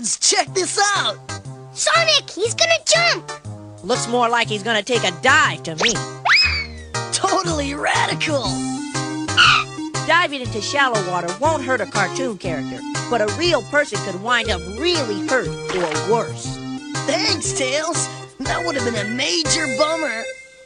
Kids, check this out! Sonic, he's gonna jump! Looks more like he's gonna take a dive to me. Totally radical! Diving into shallow water won't hurt a cartoon character, but a real person could wind up really hurt or worse. Thanks, Tails! That would have been a major bummer!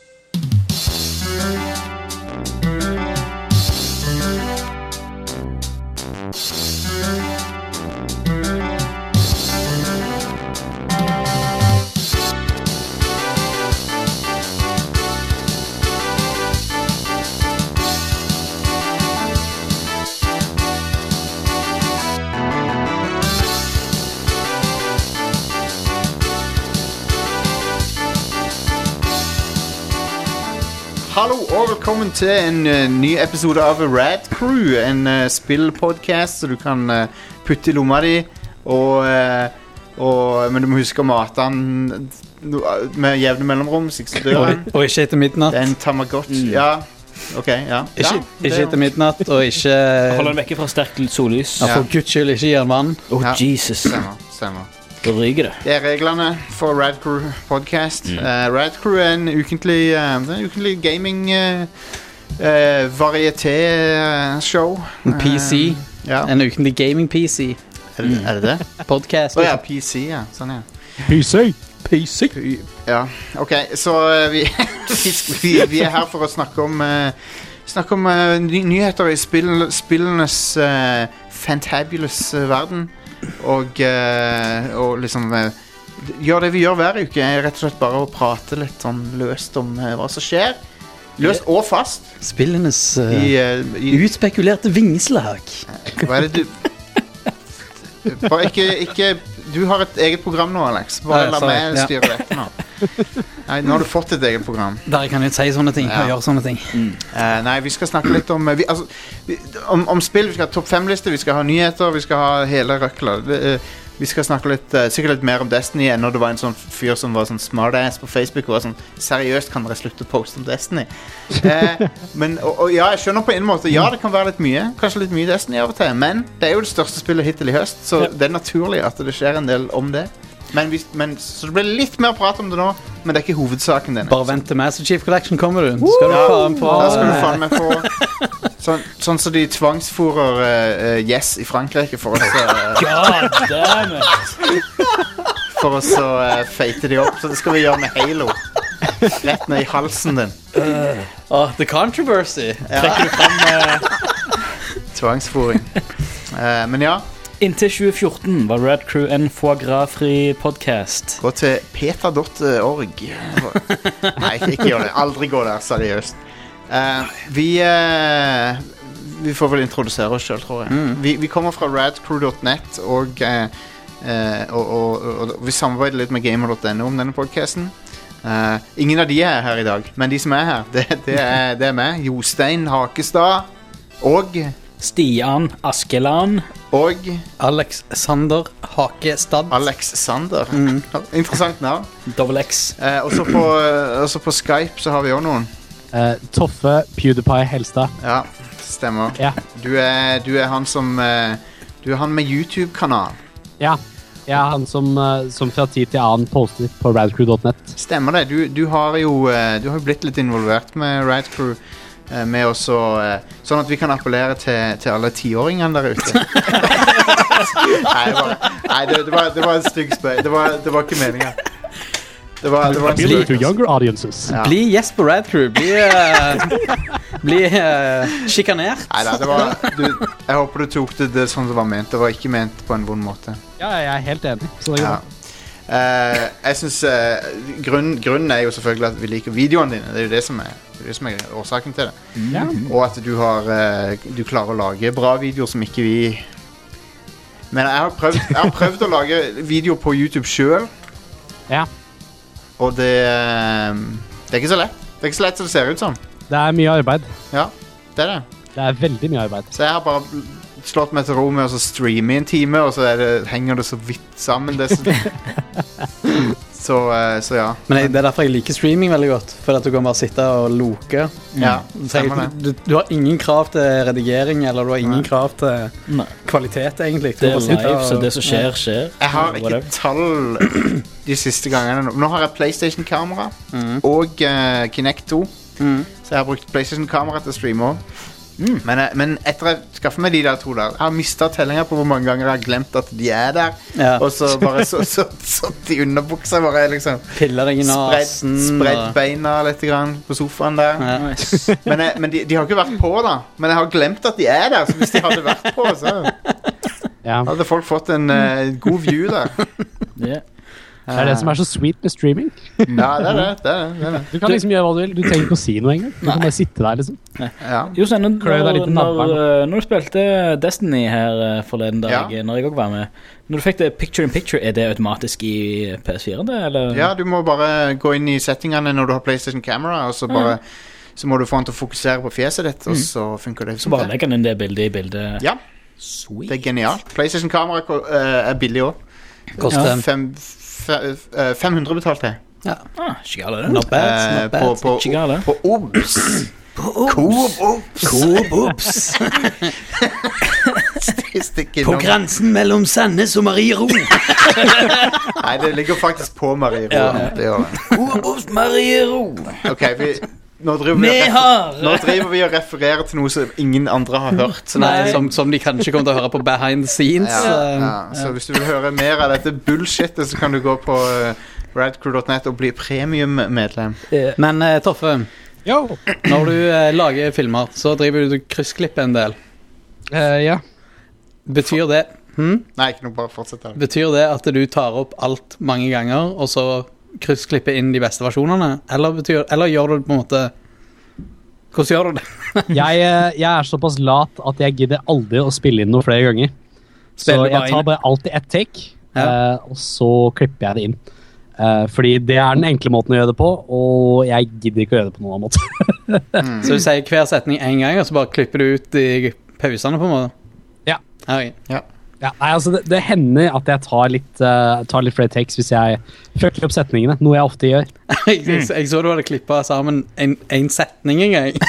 Hallo og velkommen til en ny episode av Rad Crew, en spillpodcast så du kan putte i lomma di, men du må huske å mate den med jevne mellomrom, så ikke dør den. Og ikke etter midnatt. Det er en Tamagotchi, ja. Ok, ja. Ikke etter midnatt, og ikke... Holder den vekke fra sterkt sollys. Ja, for Guds skyld, ikke gjør vann. Ja. Jesus. Stemmer. Da ryker det. Det er reglene for Rad Crew podcast. Rad Crew er en ukentlig gaming varieté-show. En PC. Ja. En ukentlig gaming-PC. Er det det? Podcast. Ja, PC, ja. Sånn, ja. PC. Ja, ok, så vi er her for å snakke om nyheter i spillenes fantabulous verden. Og liksom gjør det vi gjør hver uke, er rett og slett bare å prate litt sånn løst om hva som skjer. Løst og fast. Spillenes utspekulerte vingeslag. Hva er det du... Bare ikke... Du har et eget program nå, Alex. Bare la meg styre dette nå. Nei, nå har du fått et eget program. Der kan jeg si sånne ting, og gjøre sånne ting. Nei, vi skal snakke litt om om spill. Vi skal ha topp 5-liste, vi skal ha nyheter, vi skal ha hele røkla. Vi skal snakke sikkert litt mer om Destiny enn når det var en sånn fyr som var sånn smartass på Facebook og var sånn, seriøst kan dere slutte å poste om Destiny. Men, og ja, jeg skjønner på en måte, ja, det kan være litt mye, kanskje litt mye Destiny av og til, men det er jo det største spillet hittil i høst, så det er naturlig at det skjer en del om det. Så det blir litt mer prat om det nå, men det er ikke hovedsaken din. Bare vent til Master Chief Collection kommer du. Skal du faen på... Da skal du faen meg få... Sånn så de tvangsforer Yes i Frankrike for oss God damn it. For oss å feite de opp. Så det skal vi gjøre med Halo. Rett ned i halsen din. The controversy. Trekker du frem tvangsforing. Men ja, inntil 2014 var Rad Crew en foie gras-fri podcast. gå til peta.org. Nei, ikke gjør det. Aldri gå der, seriøst. Vi får vel introdusere oss selv, tror jeg. Vi kommer fra radcrew.net og vi samarbeider litt med gamer.no om denne podcasten. Ingen av de er her i dag, men de som er her, det er meg, Jostein Hakestad og Stian Askeland og Alexander Hakestad. Alex Sander. Interessant navn. Double X. Også på Skype så har vi også noen. Toffe PewDiePie Helstad. Ja, stemmer. Ja. Du er han som du er han med YouTube-kanal. Ja, jeg er han som fra tid til annen poster på radcrew.net. Stemmer det. Du har jo blitt litt involvert med Radcrew, med også sånn at vi kan appellere til alle 10-åringene der ute. Nei, det var en stygg spøy. Det var ikke meningen. Det var en Appealing to younger audiences. Ja. Bli gjest på Rad Crew. Bli sjikanert. Neida, jeg håper du tok det sånn det var ment. Det var ikke ment på en vond måte. Ja, jeg er helt enig. Så det går bra. Jeg synes grunnen er jo selvfølgelig at vi liker videoene dine. Det er jo det som er årsaken til det. Ja. Og at du klarer å lage bra videoer som ikke vi... Men jeg har prøvd å lage videoer på YouTube selv. Ja. Og det er ikke så lett. Det er ikke så lett som det ser ut som. Det er mye arbeid. Ja, det er det. Det er veldig mye arbeid. Så jeg har bare slått meg til ro med å streame i en time, og så henger det så vidt sammen. Det Så ja. Men det derfor jeg liker streaming veldig godt. For at du kan bare sitte og loke. Ja, stemmer det. Du har ingen krav til redigering, eller du har ingen krav til kvalitet, egentlig. Det live, så det som skjer. Jeg har ikke tall de siste gangene. Nå har jeg PlayStation-kamera og Kinect 2. Så jeg har brukt PlayStation-kamera til å streame også. Men etter jeg skaffet meg de der 2 der, jeg har mistet tellinger på hvor mange ganger jeg har glemt at de der. Og så bare så de underbuksa bare liksom piller deg i nasen spredd beina litt grann på sofaen der. Men de har ikke vært på da. Men jeg har glemt at de der. Så hvis de hadde vært på, så hadde folk fått en god view der. Det det som så sweet med streaming. Ja, det er det. Du kan liksom gjøre hva du vil. Du trenger ikke å si noe engang. Du kan bare sitte der liksom. Jostein, når du spilte Destiny her forleden dag, når jeg også var med, når du fikk det picture-in-picture, det automatisk i PS4? Eller? Ja, du må bare gå inn i settingene når du har PlayStation Camera, og så må du få den til å fokusere på fjeset ditt, og så funker det. Så bare legger den inn det bildet i bildet. Ja, det er genialt. PlayStation Camera er billig også. Koster 500 betalte jeg. Ja. Ikke gale det. Not bad. På Obs. Coop Obs. På grensen mellom Sandnes og Mariero. Nei, det ligger faktisk på Mariero. Coop Obs Mariero. Ok, nå driver vi og refererer til noe som ingen andre har hørt. Som de kanskje kommer til å høre på behind the scenes. Så hvis du vil høre mer av dette bullshitet, så kan du gå på radcrew.net og bli premium-medlem. Men Toffe, når du lager filmer, så driver du kryssklipper en del. Ja. Betyr det Nei, ikke noe, bare fortsett her. Betyr det at du tar opp alt mange ganger, og så kryssklippe inn de beste versjonene? Eller gjør du det på en måte... Hvordan gjør du det? jeg såpass lat at jeg gidder aldri å spille inn noe flere ganger. Så jeg tar bare alltid ett take, og så klipper jeg det inn. Fordi det den enkle måten å gjøre det på, og jeg gidder ikke å gjøre det på noen annen måte. Så du sier hver setning en gang, og så bare klipper du ut i pausene på en måte? Ja. Okay. Nei, altså det hender at jeg tar litt flere takes hvis jeg fucker opp setningene, noe jeg ofte gjør. Jeg så du hadde klippet sammen en setning en gang.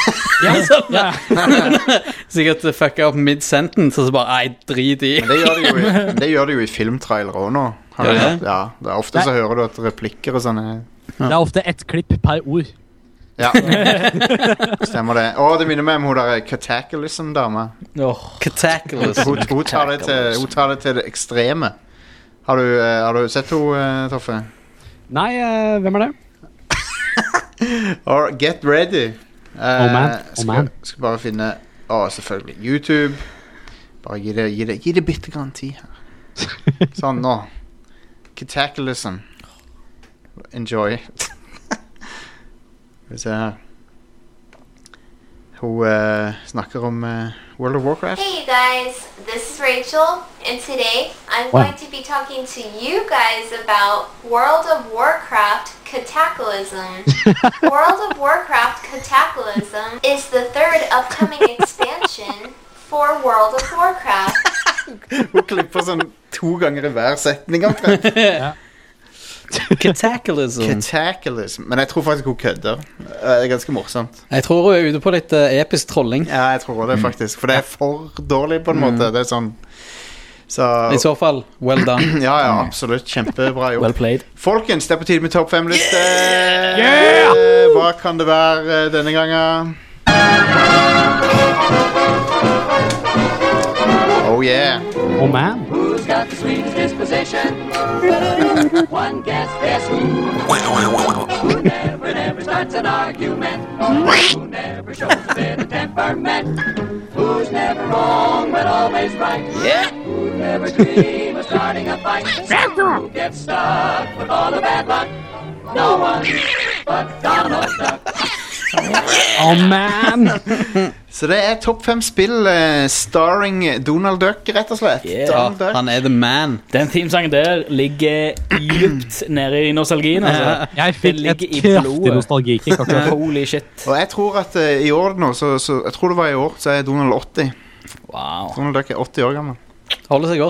Sikkert fucka opp mid-sentence, og så bare, drit i. Men det gjør det jo i filmtrailer også nå. Ja, det ofte så hører du at replikker og sånne. Det er ofte ett klipp per ord. Ja, stemmer det. Det minner meg om hun der Cataclysm-dame. Cataclysm. Hun tar det til det ekstreme. Har du sett henne, Toffe? Nei, hvem det? Get ready. Man. Skal bare finne selvfølgelig YouTube. Bare gi det bitte grann tid her. Sånn nå. Cataclysm. Enjoy. Vi ser her. Hun snakker om World of Warcraft. Hey you guys, this is Rachel, and today I'm going to be talking to you guys about World of Warcraft Cataclysm. World of Warcraft Cataclysm is the third upcoming expansion for World of Warcraft. Hun klipper sånn 2 ganger i hver setning omtrent. Cataclysm. Men jeg tror faktisk hun kødder. Det er ganske morsomt. Jeg tror hun er ute på litt episk trolling. Ja, jeg tror det faktisk. For det er for dårlig på en måte. Det er sånn I så fall, well done. Ja, absolutt. Kjempebra gjort. Well played. Folkens, det er på tide med topp 5-liste. Hva kan det være denne gangen? Oh yeah. Oh man. Who's got the sweetest disposition? One guess who? Who never starts an argument? Who never shows a bit of temperament? Who's never wrong but always right? Yeah. Who never dream of starting a fight? Who gets stuck with all the bad luck? No one but Donald Duck. Oh man. Så det er topp 5 spill starring Donald Duck, rett og slett. Donald Duck. Han er the man. Den teamsangen der ligger djupt nede i nostalgien, altså. Jeg fikk et kraftig nostalgikick. Holy shit. Og jeg tror at i år nå, så jeg tror det var i år, så er Donald 80. Wow. Donald Duck er 80 år gammel. Holder seg godt.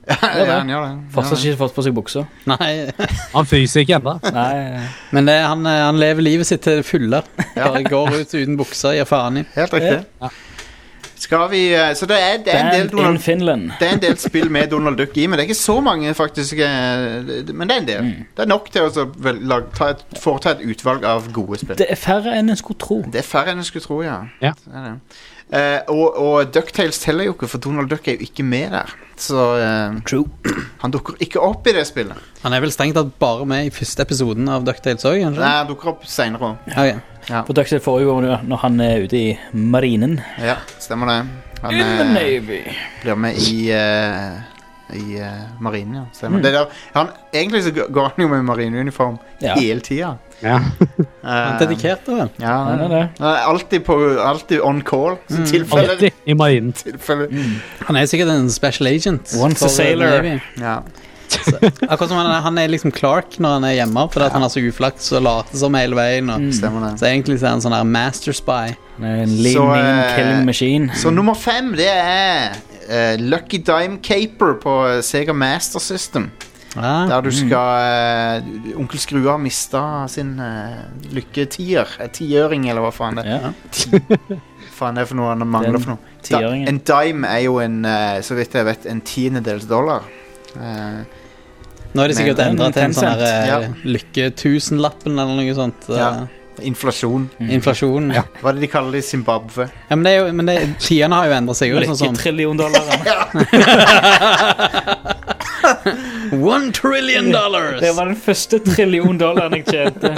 Han gjør det. Fortsatt ikke fått på seg bukser. Nei. Han fryser ikke enda. Nei. Men han lever livet sitt til fulle. Bare går ut uten bukser, gir faen i. Helt riktig. Ja. Skal vi... Så det er en del spill med Donald Duck i, men det er ikke så mange faktisk. Men det er en del. Det er nok til å foreta et utvalg av gode spill. Det er færre enn en skulle tro. Ja. Det er det. Og DuckTales teller jo ikke, for Donald Duck er jo ikke med der. Så han dukker ikke opp i det spillet. Han er vel strengt tatt bare med i første episoden av DuckTales også, kanskje? Nei, han dukker opp senere. Okay. Ja. På DuckTales foregår når han er ute i marinen. Ja, stemmer det. Han in the Navy. Blir med i marinen, ja. Stemmer. Det der, egentlig så går han jo med marineuniform hele tiden. Ja. Han er dedikert da vel? Ja, han er det. Alltid on call. Alltid i marinen. Han er sikkert en special agent. Once a sailor. Ja. Så, akkurat som han er liksom Clark når han er hjemme, fordi at han har så uflaks og later som hele veien Stemmer det. Så egentlig så er han sånn her master spy. En lean killing machine. Så nummer 5 det er Lucky Dime Caper på Sega Master System, der du skal Onkel Skrue har mistet sin lykketier, tiøring eller hva faen det faen det er for noe han mangler for noe. En dime er jo så vidt jeg vet, en $10 nå er det sikkert endret til en sånn her lykke 1000-lappen eller noe sånt. Inflasjon. Ja. Hva er det de kaller det i Zimbabwe? Ja, men tidene har jo endret seg. Lykke $1 trillion. $1 trillion. Det var den første $1 trillion jeg tjente.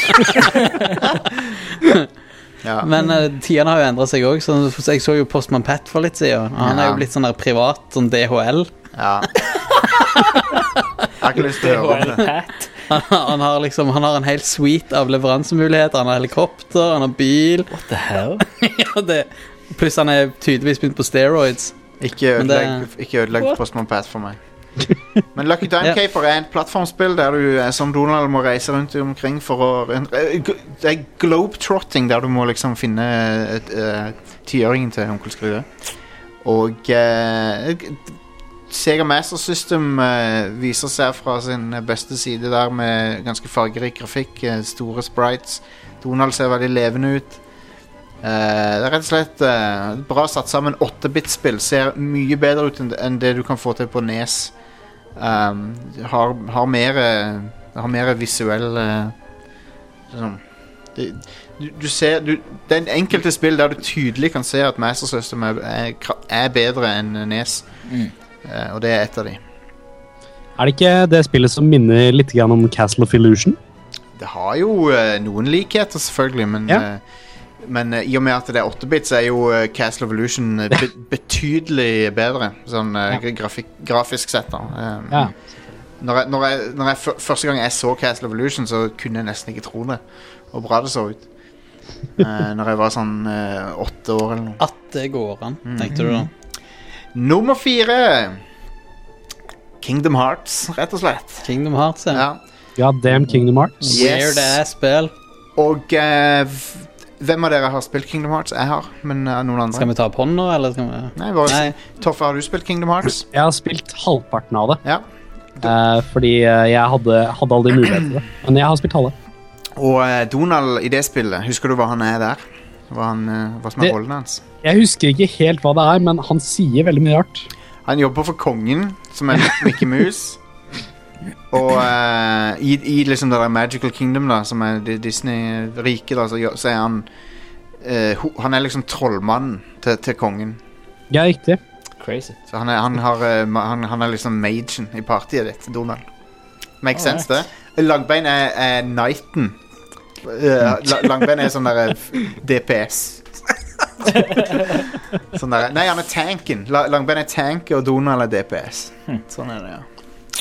Men tidene har jo endret seg også. Så jeg så jo Postman Pat for litt siden. Han er jo blitt sånn der privat, sånn DHL. Ja. Jeg har ikke lyst til å høre det. Han har en hel suite av leveransemuligheter. Han har helikopter, han har bil. What the hell? Pluss han er tydeligvis begynt på steroids. Ikke ødelegg Postman Pat for meg. Men Lucky Dime Caper er et plattformspill der du som Donald må reise rundt omkring for å det er globetrotting der du må liksom finne tiøringen til Onkel Skrue. Og Sega Master System viser seg fra sin beste side der med ganske fargerik grafikk, store sprites. Donald ser veldig levende ut. Det er rett og slett bra satt sammen 8-bit-spill. Ser mye bedre ut enn det du kan få til på NES. Har mer visuell sånn. Du ser det er en enkelte spill der du tydelig kan se at Master System er bedre enn NES. Og det er et av de. Er det ikke det spillet som minner litt grann om Castle of Illusion? Det har jo noen likheter selvfølgelig, men i og med at det er 8-bit så er jo Castle of Illusion betydelig bedre sånn grafisk sett da. Når jeg første gang jeg så Castle of Illusion så kunne jeg nesten ikke tro det hvor bra det så ut. Når jeg var sånn 8 år eller noe. At det går an, tenkte du da? Nummer 4 Kingdom Hearts, rett og slett. Kingdom Hearts, Ja, damn Kingdom Hearts. Weird ass spill. Og hvem av dere har spilt Kingdom Hearts? Jeg har, men noen andre. Skal vi ta opp hånden nå, eller skal vi... Nei. Toffe, har du spilt Kingdom Hearts? Jeg har spilt halvparten av det. Ja. Fordi jeg hadde aldri mulighet til det. Men jeg har spilt halve. Og Donald i det spillet, husker du hva han er der? Hva som er rollen hans? Jeg husker ikke helt hva det er, men han sier veldig mye rart. Han jobber for kongen, som er Mickey Mouse. Og i liksom det der Magical Kingdom da, som er Disney-rike da, så er han er liksom trollmannen til kongen. Ja, riktig. Crazy. Så han er liksom magen i partiet ditt, Donald. Makes sense det. Langbein er knighten. Langbein er sånn der DPS. Sånn der, nei, han er tanken. Langbein er tank, og Donald er DPS. Sånn er det, ja.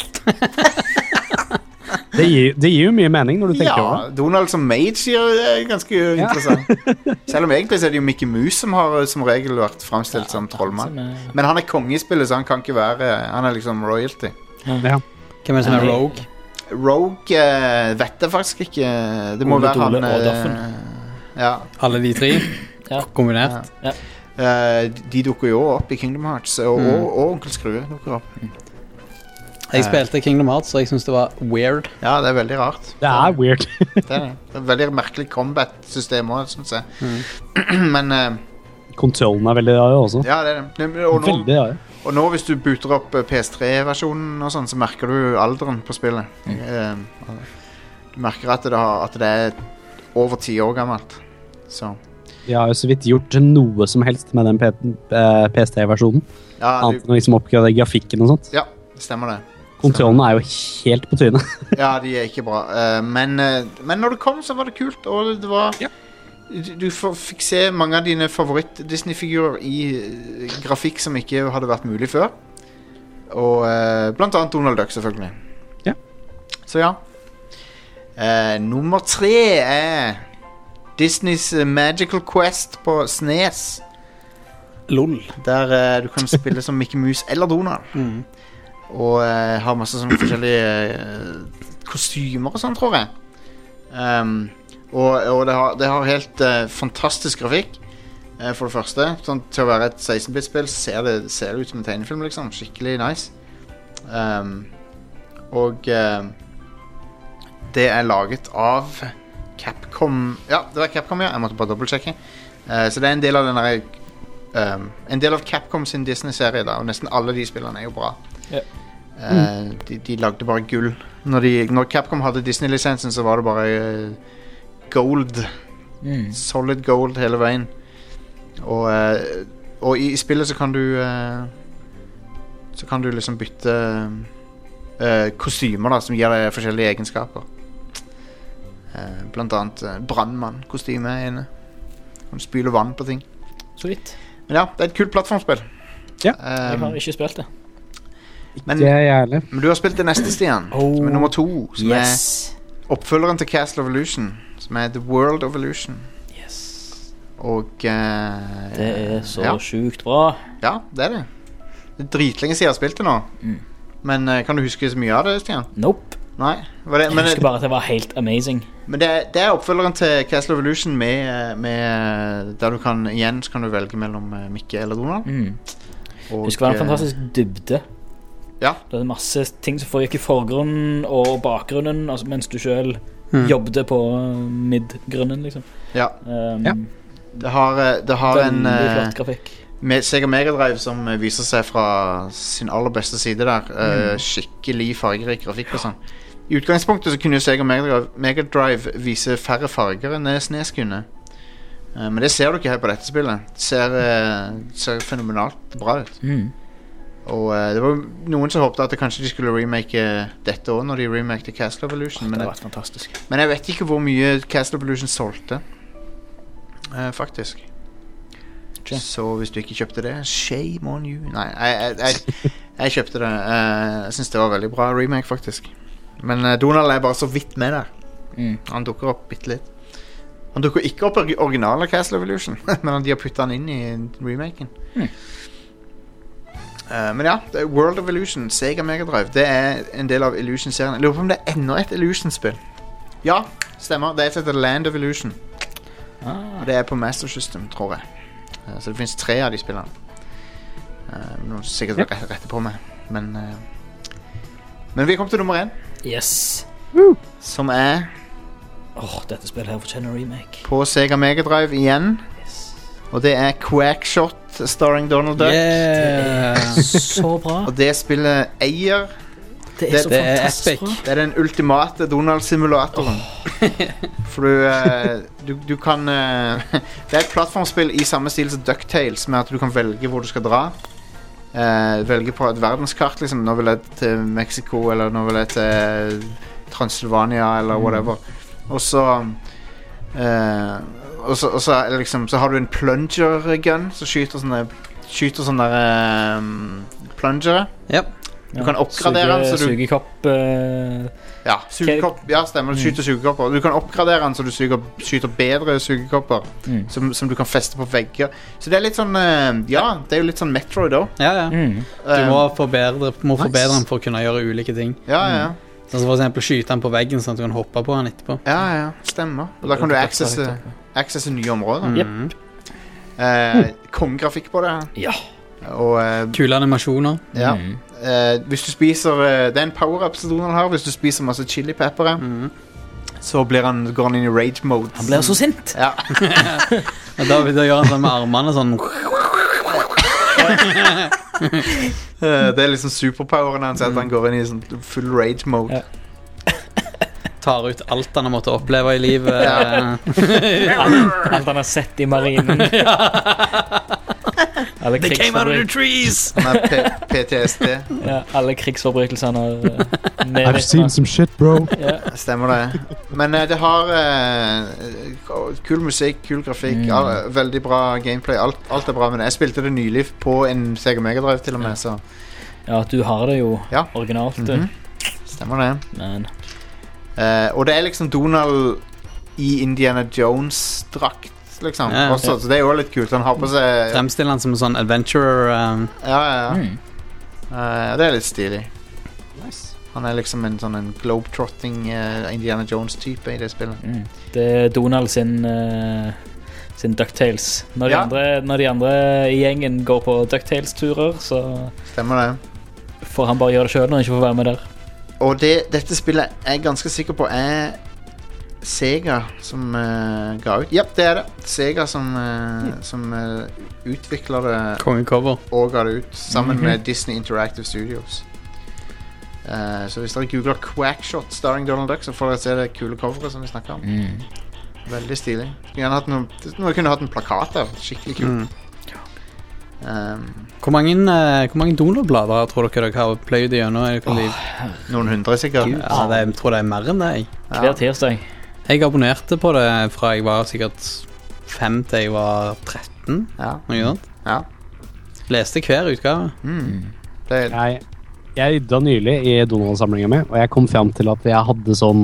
Det gir jo mye mening når du tenker over det. Ja, Donald som mage er ganske interessant. Selv om egentlig så er det jo Mickey Mouse som har som regel vært fremstilt som trollmann. Men han er konge i spillet, så han kan ikke være. Han er liksom royalty. Ja. Hvem er det som er Rogue? Rogue vet jeg faktisk ikke. Det må være han ja. Alle de tre kombinert. Ja. De dukker jo opp i Kingdom Hearts, og Onkel Skrue dukker opp. Jeg spilte Kingdom Hearts, så jeg synes det var weird. Ja, det veldig rart. Det er weird. Det er et veldig merkelig combat-system også, synes jeg. Men... Kontrollen er veldig rar også. Ja, det er det. Veldig rar. Og nå hvis du booter opp PS3-versjonen og sånn, så merker du alderen på spillet. Du merker at det er over 10 år gammelt. Så... De har jo så vidt gjort noe som helst med den PS3-versjonen. Ja, annet enn å liksom oppgradere grafikken og sånt. Ja, det stemmer det. Kontrollen er jo helt på trynet. Ja, de er ikke bra. Men når det kom, så var det kult. Og det var... Ja. Du fikk se mange av dine favoritt-Disney-figurer i grafikk som ikke hadde vært mulig før. Og blant annet Donald Duck, selvfølgelig. Ja. Så ja. Nummer 3 er Disneys Magical Quest på SNES. LOL. Der du kan spille som Mickey Mouse eller Donald. Og har masse sånne forskjellige kostymer og sånn, tror jeg. Og det har helt fantastisk grafikk. For det første, sånn, til å være et 16-bit-spill ser det ut som en tegnefilm, liksom. Skikkelig nice. Og det er laget av Capcom. Ja, det var Capcom, ja. Jeg måtte bare dobbeltsjekke. Så det er en del av den der en del av Capcom sin Disney-serie da, og nesten alle de spillene er jo bra. De lagde bare gull. Når Capcom hadde Disney-lisensen, så var det bare gold. Solid gold hele veien. Og i spillet så kan du liksom bytte kostymer da, som gir deg forskjellige egenskaper. Blant annet brandmann-kostyme er inne. Kan spyle vann på ting. Så vidt. Men ja, det er et kult plattformspill. Ja. Jeg har ikke spilt det. Men du har spilt det neste, Stian, som er nummer 2, som er oppfølgeren til Castle of Illusion, som er The World of Illusion. Yes. Og det er så sykt bra. Ja, det er det. Det er dritlenge siden jeg har spilt det nå. Men kan du huske så mye av det, Stian? Nope. Nei, jeg husker bare at det var helt amazing. Men det er oppfølgeren til Castle of Illusion med der du kan du velge mellom Mickey eller Donald. Og, husker det var en fantastisk dybde. Ja. Det er masse ting som foregikk i forgrunnen og bakgrunnen, altså, mens du selv jobbet på midgrunnen, liksom. Ja. Det har en flott grafikk. Sega Mega Drive som viser seg fra sin aller beste side der. Skikkelig fargerik grafikk og sånn. I utgangspunktet så kunne jo Sega Mega Drive vise færre farger enn SNES kunne. Men det ser du ikke her på dette spillet. Det ser fenomenalt bra ut. Og det var noen som håpte at kanskje de skulle remake dette også når de remakte Castle of Illusion. Det har vært fantastisk. Men jeg vet ikke hvor mye Castle of Illusion solgte. Faktisk. Så hvis du ikke kjøpte det, shame on you. Nei, jeg kjøpte det. Jeg synes det var veldig bra remake, faktisk. Men Donald er bare så vidt med der. Han dukker opp bitte litt. Han dukker ikke opp i originale Castle of Illusion, men de har puttet han inn i remaken. Men ja, det er World of Illusion, Sega Mega Drive. Det er en del av Illusion-serien. Jeg lurer på om det er enda et Illusion-spill. Ja, stemmer. Det er et heter Land of Illusion. Og det er på Master System, tror jeg. Så det finnes 3 av de spillene. Noen sikkert rette på meg. Men vi kom til nummer 1. Yes. Som er dette spillet her fortjener remake. På Sega Mega Drive igjen. Yes. Og det er Quackshot starring Donald Duck. Så bra. Og det spillet eier Det er så fantastisk bra. Det er den ultimate Donald-simulatoren. For du kan det er et plattformspill i samme stil som DuckTales, med at du kan velge hvor du skal dra. Velge på et verdenskart, liksom. Nå vil jeg til Mexico, eller nå vil jeg til Transylvania, eller whatever. Og så liksom, så har du en plunger gun som skyter sånne plungere. Yep. Du kan oppgradere den. Sugekopp. Sugekopp. Ja, stemmer. Du skyter sugekopper. Du kan oppgradere den så du skyter bedre sugekopper som du kan feste på vegger. Så det er litt sånn det er jo litt sånn Metroid da. Du må forbedre den for å kunne gjøre ulike ting. Sånn som for eksempel skyte den på veggen sånn at du kan hoppe på den etterpå. Ja, stemmer. Og da kan du accesse nye områder. Kongegrafikk på det. Ja. Og kule animasjoner. hvis du spiser det en power-up som Donald har. Hvis du spiser masse chili peppere, så går han inn i rage mode. Han blir så sint. Ja. Da gjør han sånn med armene sånn. Det liksom superpoweren hans, at han går inn i sånn full rage mode. Tar ut alt han har måttet oppleve i livet. Alt han har sett i marinen. They came out of the trees. PTSD. Ja, alle krigsforbrytelsene I've seen some shit, bro. Stemmer det. Men det har kul musikk, kul grafikk, veldig bra gameplay. Alt er bra med det. Jeg spilte det nylig på en Sega Mega Drive til og med, så. Ja, du har det jo originalt. Stemmer det. Men og det er liksom Donald i Indiana Jones-drakt liksom, også, så det er jo litt kult. Han har på seg fremstiller han som en sånn adventurer. Det er litt stilig. Nice. Han er liksom en sånn en globetrotting Indiana Jones-type i det spillet. Det er Donald sin DuckTales. Når de andre i gjengen går på DuckTales-turer, så stemmer det. Får han bare gjøre det selv når han ikke får være med der. Og dette spillet er jeg ganske sikker på er Sega som ga ut. Ja, det er det. Sega som utvikler det Kongecover og ga det ut sammen med Disney Interactive Studios. Så hvis dere googler Quackshot starring Donald Duck, så får dere se det kule coveret som vi snakker om. Veldig stilig. Noe kunne hatt en plakat av. Skikkelig kult. Hvor mange Donald-blader tror dere har pløyd igjennom? Noen hundre sikkert. Jeg tror det er mer enn det. Hver tirsdag. Jeg abonnerte på det fra jeg var sikkert 5 til jeg var 13. Noe sånt. Leste hver utgave. Jeg rydda nylig i Donald-samlingen min, og jeg kom frem til at jeg hadde sånn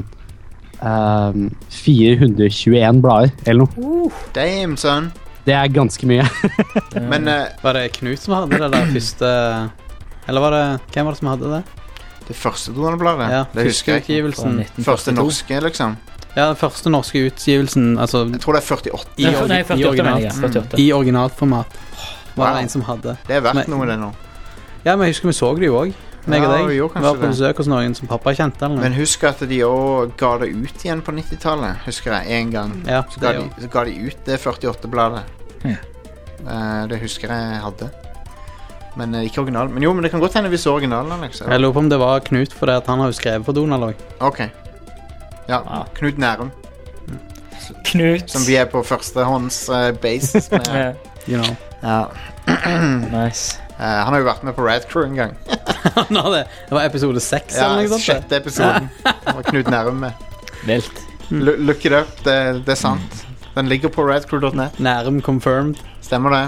421 blader eller noe. Damn, son. Det er ganske mye. Men var det Knut som hadde det der første? Eller hvem var det som hadde det? Det første Donald-bladet? Ja, det husker jeg ikke. Første norske, liksom. Ja, den første norske utgivelsen, altså, jeg tror det er 48. Nei, 48. I originalformat var det en som hadde. Det er verdt noe det nå. Ja, men jeg husker vi så det jo også. Meg og deg var på besøk hos noen som pappa kjente eller noe. Men husk at de også ga det ut igjen på 90-tallet. Husker jeg, en gang. Så ga de ut det 48-bladet. Det husker jeg hadde. Men ikke original. Men jo, men det kan godt hende vi så originalen, liksom. Jeg lurer på om det var Knut, for det at han har jo skrevet for Donald også. Ok. Ja, Knut Nærum. Knut. Som vi er på førstehånds basis med. You know. Ja. Nice. Han har jo vært med på Rad Crew en gang. Det var episode 6 eller noe sånt. 6. episoden. Det var Knut Nærum med. Vilt. Look it up, det er sant. Den ligger på radcrew.net. Nærum confirmed. Stemmer det.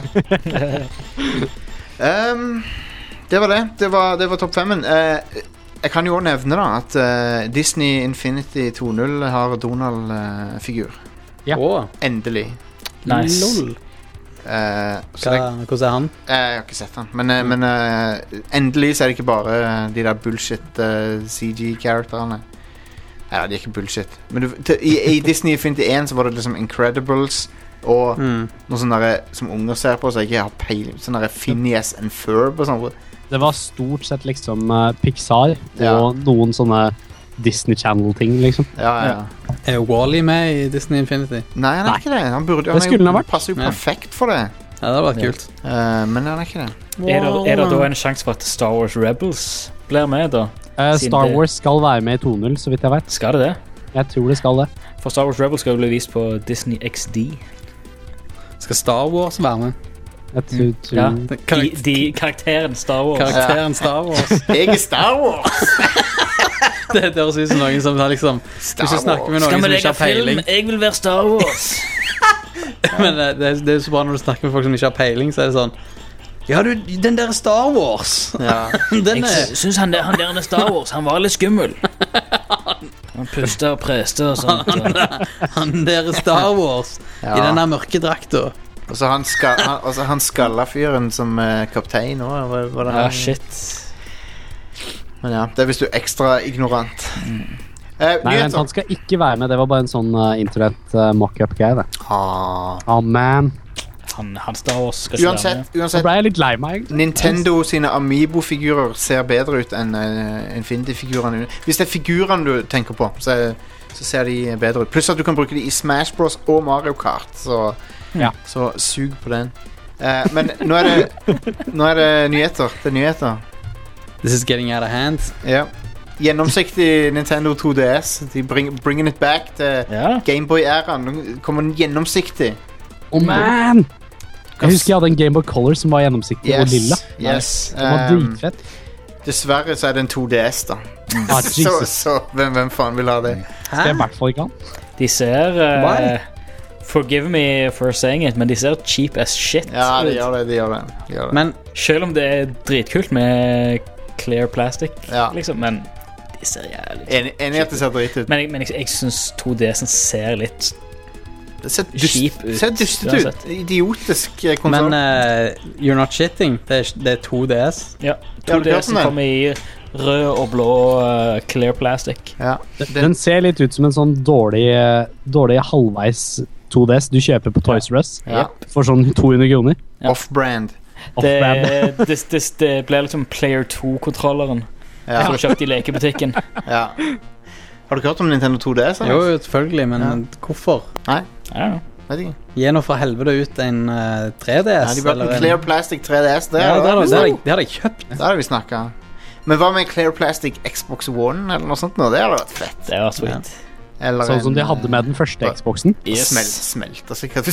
Det var det. Det var topp 5. Jeg kan jo også nevne da at Disney Infinity 2.0 har Donald-figur. Ja. Endelig. Nice. Lol. Hvordan er han? Jeg har ikke sett han. Men endelig så er det ikke bare de der bullshit CG-karakterene. Ja, de er ikke bullshit. Men i Disney Infinity 1 så var det liksom Incredibles og noe sånn der som unger ser på, så jeg ikke har peiling. Sånn der Phineas and Ferb og sånn. Det var stort sett liksom Pixar og noen sånne Disney Channel-ting, liksom. Ja. Er Wall-E med i Disney Infinity? Nei, han er ikke det. Han passer jo perfekt for det. Ja, det var kult. Men han er ikke det. Er det da en sjanse for at Star Wars Rebels blir med, da? Star Wars skal være med i 2.0, så vidt jeg vet. Skal det det? Jeg tror det skal det. For Star Wars Rebels skal jo bli vist på Disney XD. Skal Star Wars være med? Jeg tror... Ja. Karakteren Star Wars. Karakteren Star Wars. Jeg er Star Wars! Det høres ut som noen som har liksom Hvis du snakker med noen som ikke har peiling. Jeg vil være Star Wars. Men det er så bra når du snakker med folk som ikke har peiling, så er det sånn ja, den der Star Wars. Ja. Jeg synes han der er Star Wars. Han var litt skummel. Han puster og prester og sånt. Han der er Star Wars i denne mørke drakta. Og så han skalla fyren som kaptein også. Ja, shit. Men ja, det er hvis du er ekstra ignorant. Nei, han skal ikke være med. Det var bare en sånn internett mock-up-greie. Man. han Star Wars skal Uansett, Så ble jeg litt lei meg, egentlig. Nintendo sine Amiibo-figurer ser bedre ut enn Infinity-figurene. Hvis det er figurene du tenker på, så ser de bedre ut. Pluss at du kan bruke de i Smash Bros. Og Mario Kart, så sug på den. Men nå er det nyheter. Det er nyheter. This is getting out of hand. Ja. Gjennomsiktig Nintendo 2DS. De bringing it back til Gameboy-æraen. Nå kommer den gjennomsiktig. Man! Jeg husker jeg hadde en Game Boy Color som var gjennomsiktig og lilla. Yes. Det var dritfett. Dessverre så er det en 2DS da. Så hvem faen vil ha det? Det er i hvert fall ikke han. De ser forgive me for saying it, men de ser cheap as shit. Ja, de gjør det. Men selv om det er dritkult med clear plastic, liksom, men de ser jævlig enig at det ser drit ut. Men jeg synes 2DS'en ser litt cheap ut. Det ser dystet ut. Idiotisk konsol. Men you're not shitting. Det er 2DS. Ja, 2DS'en kommer i rød og blå clear plastic. Ja. Den ser litt ut som en sånn dårlig halvveis 2DS du kjøper på Toys R Us for sånn 200 kroner. Off-brand. Det blir liksom Player 2-kontrolleren som du kjøpt i lekebutikken. Ja. Har du ikke hørt om Nintendo 2DS? Jo, selvfølgelig, men hvorfor? Nei, vet ikke. Gi nå for helvete ut en 3DS. Ja, de burde en Clear Plastic 3DS. Det hadde jeg kjøpt. Det hadde vi snakket. Men hva med Clear Plastic Xbox One eller noe sånt nå? Det hadde vært fett. Det var sweet. Sånn som de hadde med den første Xboxen. Smelter sikkert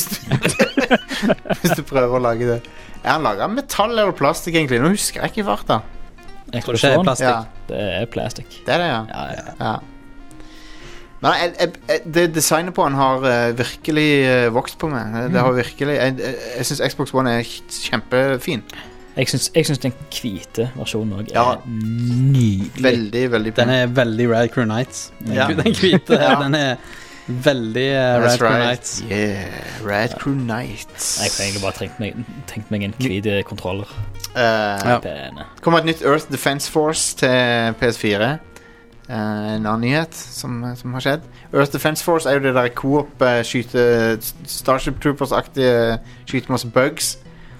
hvis du prøver å lage det. Er han laget av metall eller plastikk egentlig? Nå husker jeg ikke hvert da. Jeg tror det er plastikk. Det er plastikk. Det er det, ja. Nei, det designet på han har virkelig vokst på meg. Det har virkelig jeg synes Xbox One er kjempefin. Jeg synes den hvite versjonen også er nydelig. Veldig, veldig den er veldig Rad Crew Nights. Den hvite den er veldig Rad Crew Nights. Rad Crew Nights. Jeg har egentlig bare tenkt meg en hvite kontroller. Kommer et nytt Earth Defense Force til PS4. En annen nyhet som har skjedd. Earth Defense Force er jo det der co-op Starship Troopers-aktige skyte masse bugs.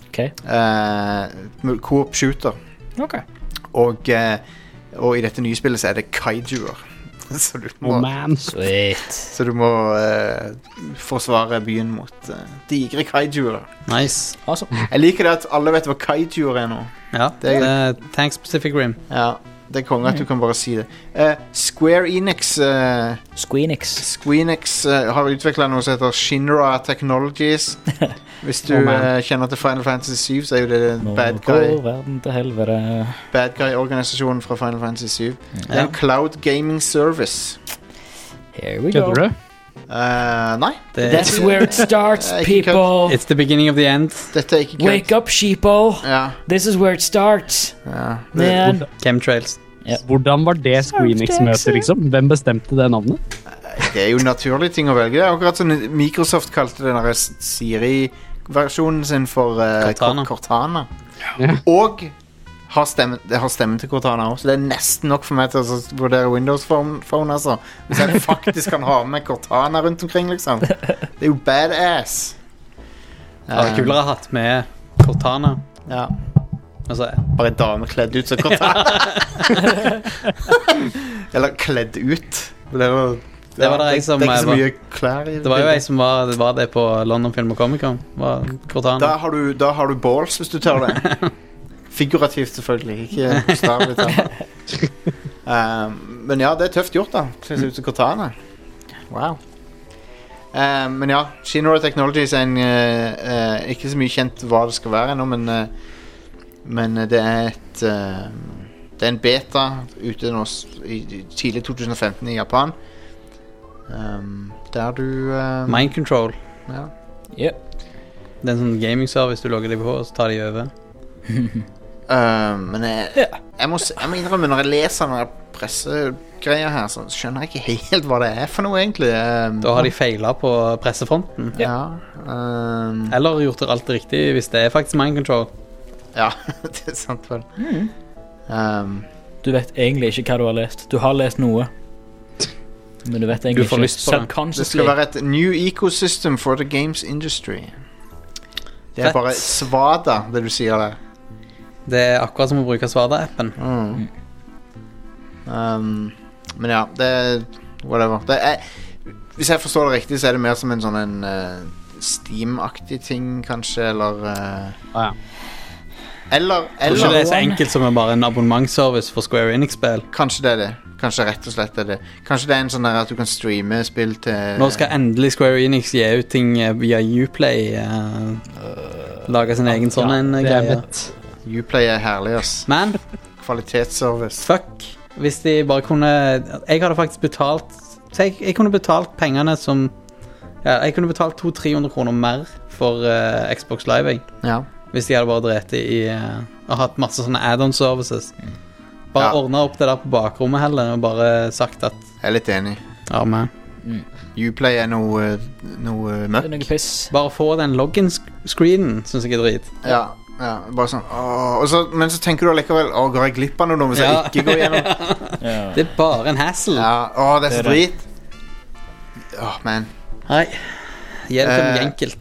Co-op shooter. Og i dette nye spillet så er det kaijuer. Så du må Så du må forsvare byen mot digre kaijuer. Nice. Awesome. Jeg liker det at alle vet hva kaijuer er nå. Ja, det er Tanks Pacific Rim. Ja, det er konge at du kan bare si det. Square Enix Squeenix har utviklet noe som heter Shinra Technologies. Hvis du kjenner til Final Fantasy 7, så er jo det bad guy-organisasjonen fra Final Fantasy 7. Det er en cloud gaming service. Here we go. Nei. That's where it starts, people. It's the beginning of the end. Dette er ikke kødd. Wake up, sheeple. This is where it starts. Man. Chemtrails. Hvordan var det Squeenix-møtet, liksom? Hvem bestemte det navnet? Det er jo naturlige ting å velge. Det er akkurat som Microsoft kalte den der Siri-versjonen sin for Cortana. Og det har stemmen til Cortana også. Det er nesten nok for meg til å vurdere Windows Phone, altså. Hvis jeg faktisk kan ha med Cortana rundt omkring, liksom. Det er jo badass. Det er kulere hatt med Cortana. Ja. Altså, bare en dame kledd ut som Cortana. Eller kledd ut. Det var det som det er ikke så mye klær i det. Det var jo jeg som var det på London Film og Comic Con. Cortana. Da har du balls hvis du tar det. Figurativt selvfølgelig, ikke bokstavelig talt. Men ja, det er tøft gjort da. Det ser ut som Cortana. Wow. Men ja, Shinra Technologies er ikke så mye kjent hva det skal være ennå, men det er det er en beta ute nå i tidlig 2015 i Japan. Der du Mind Control. Ja. Det er en sånn gaming service du logger deg på, og så tar de over. Men jeg må innrømme, når jeg leser denne pressegreia her, så skjønner jeg ikke helt hva det er for noe egentlig. Da har de feilet på pressefronten. Eller gjort det alt riktig hvis det er faktisk Mind Control. Ja, det er sant vel. Du vet egentlig ikke hva du har lest. Du har lest noe, men du vet egentlig ikke. Det skal være et new ecosystem for the games industry. Det er bare svada, det du sier der. Det er akkurat som å bruke Svada-appen. Men ja, det er whatever. Hvis jeg forstår det riktig, så er det mer som en sånn Steam-aktig ting, kanskje, eller Kanskje det er så enkelt som bare en abonnementsservice for Square Enix-spill. Kanskje det er det. Kanskje rett og slett er det. Kanskje det er en sånn der at du kan streame spill til Nå skal endelig Square Enix gi ut ting via Uplay. Lage sin egen sånn en greie. Uplay er herlig, ass. Men kvalitetsservice. Fuck. Hvis de bare kunne Jeg hadde faktisk betalt jeg kunne betalt pengene som jeg kunne betalt 200-300 kroner mer for Xbox Live. Hvis de hadde bare drept i og hatt masse sånne add-on services. Bare ordnet opp det der på bakrommet heller og bare sagt at jeg er litt enig. Ja, men Uplay er noe møkk. Noe piss. Bare få den login-screenen, synes jeg er drit. Ja, bare sånn men så tenker du allikevel går jeg glipp av noe hvis jeg ikke går gjennom Det er bare en hassle. det er så drit. Man. Nei, gjør det for enkelt.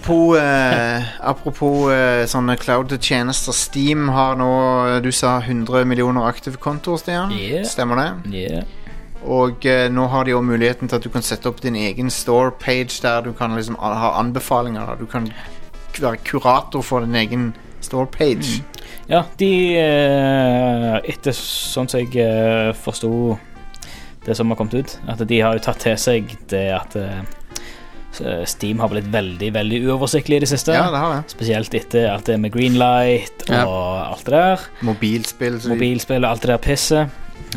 Apropos sånne cloud-tjenester. Steam har nå, du sa 100 millioner aktive kontoer, Stian. Stemmer det? Og nå har de også muligheten til at du kan sette opp din egen store-page der du kan liksom ha anbefalinger. Du kan være kurator for din egen store-page. Ja, de etter sånn som jeg forstod det som har kommet ut, at de har jo tatt til seg det at Steam har blitt veldig, veldig uoversiktlig i det siste. Ja, det har det. Spesielt etter alt det med Greenlight og alt det der. Mobilspill og alt det der pisset.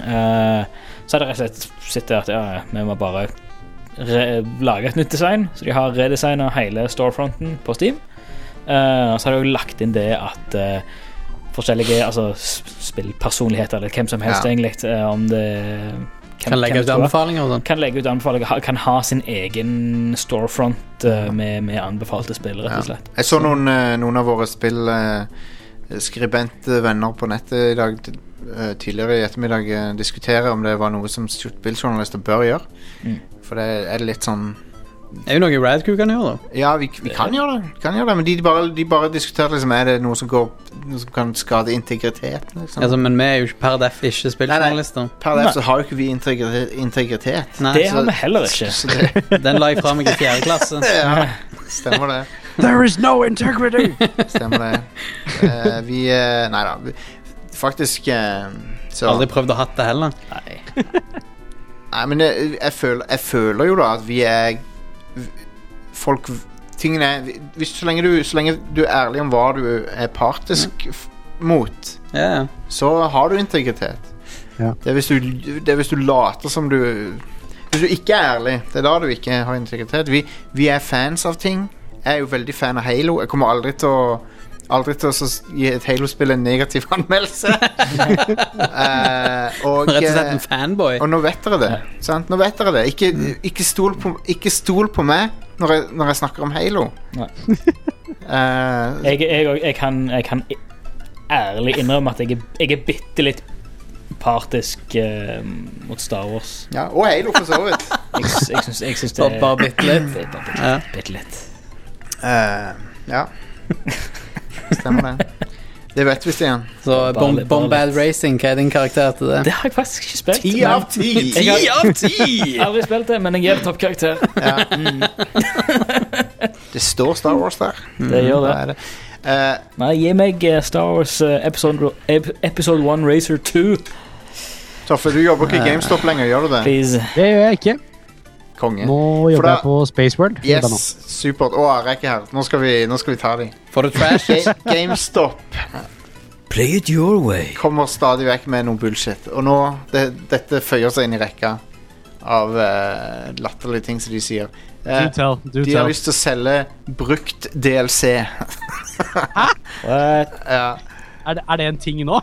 Så er det rett og slett sitter at vi må bare lage et nytt design. Så de har redesignet hele storefronten på Steam. Så har de jo lagt inn det at forskjellige spillpersonligheter eller hvem som helst egentlig, om det kan legge ut anbefalinger og sånn. Kan ha sin egen storefront med anbefalte spill, rett og slett. Jeg så noen av våre spillskribentvenner på nettet i dag tidligere i ettermiddag diskutere om det var noe som spilljournalister bør gjøre. For det er litt sånn er jo noe Radcrew kan gjøre da. Ja, vi kan gjøre det, men de bare diskuterer liksom, er det noe som kan skade integritet liksom? Men vi er jo per def ikke spilljournalister. Per def så har jo ikke vi integritet. Nei, det har vi heller ikke. Den la jeg fra meg i 4. klasse. Ja, stemmer det. There is no integrity. Stemmer det. Neida faktisk så aldri prøvd å hatt det heller. Nei, men jeg føler jo da at vi er folk tingene så lenge du er ærlig om hva du er partisk mot, så har du integritet. Det er hvis du later som du hvis du ikke er ærlig, det er da du ikke har integritet. Vi er fans av ting. Jeg er jo veldig fan av Halo. Jeg kommer aldri til å gi et Halo-spill en negativ anmeldelse. Og rett og slett en fanboy. Og nå vet dere det, sant? Nå vet dere det. Ikke stol på meg når jeg snakker om Halo. Jeg kan ærlig innrømme at jeg er bitte litt partisk mot Star Wars. Ja, og Halo for så vidt. Jeg synes det er bare bitte litt. Bitte litt. Ja. Stemmer det. Det vet vi, Stian. Så Bombad Racing, hva er din karakter til det? Det har jeg faktisk ikke spilt. 10 av 10! 10 av 10! Jeg har aldri spilt det, men jeg gir det toppkarakter. Det står Star Wars der. Det gjør det. Nei, gi meg Star Wars Episode 1 Racer 2. Toffe, du jobber ikke i GameStop lenger, gjør du det? Please. Det gjør jeg ikke. Konge. Nå jobber jeg på Space World. Yes, supert. Jeg er ikke her. Nå skal vi ta dem. For the trash. GameStop Play it your way. Kommer stadig vekk med noe bullshit. Og nå, dette føyer seg inn i rekka av latterlige ting som de sier. De har lyst til å selge brukt DLC. What? Ja. Er det en ting nå?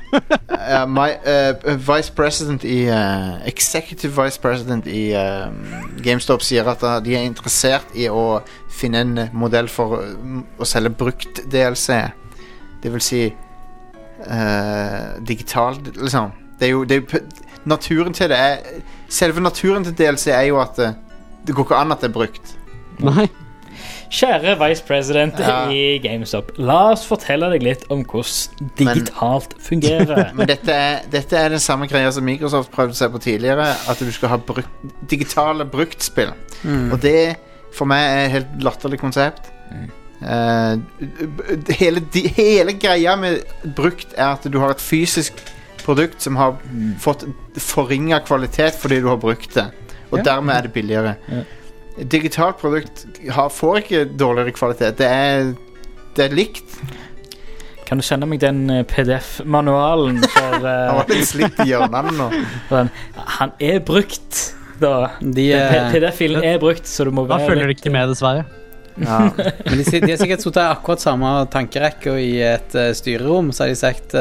Vice President Executive Vice President i GameStop sier at de er interessert i å finne en modell for å selge brukt DLC. Det vil si digital liksom. Det er jo naturen til det selve naturen til DLC er jo at det går ikke an at det er brukt. Nei. Kjære vice president i GameStop, la oss fortelle deg litt om hvordan digitalt fungerer. Men dette er den samme greia som Microsoft prøvde seg på tidligere, at du skal ha digitale bruktspill. Og det for meg er et helt latterlig konsept. Hele greia med brukt er at du har et fysisk produkt som har fått forringet kvalitet fordi du har brukt det. Og dermed er det billigere. Digitalt produkt får ikke dårligere kvalitet. Det er likt. Kan du sende meg den PDF-manualen for Han var litt slitt i hjørnene nå. Han er brukt da. PDF-filen er brukt, så du må være da følger du ikke med dessverre. Men de har sikkert suttet akkurat samme tankerekke i et styrerom, så har de sagt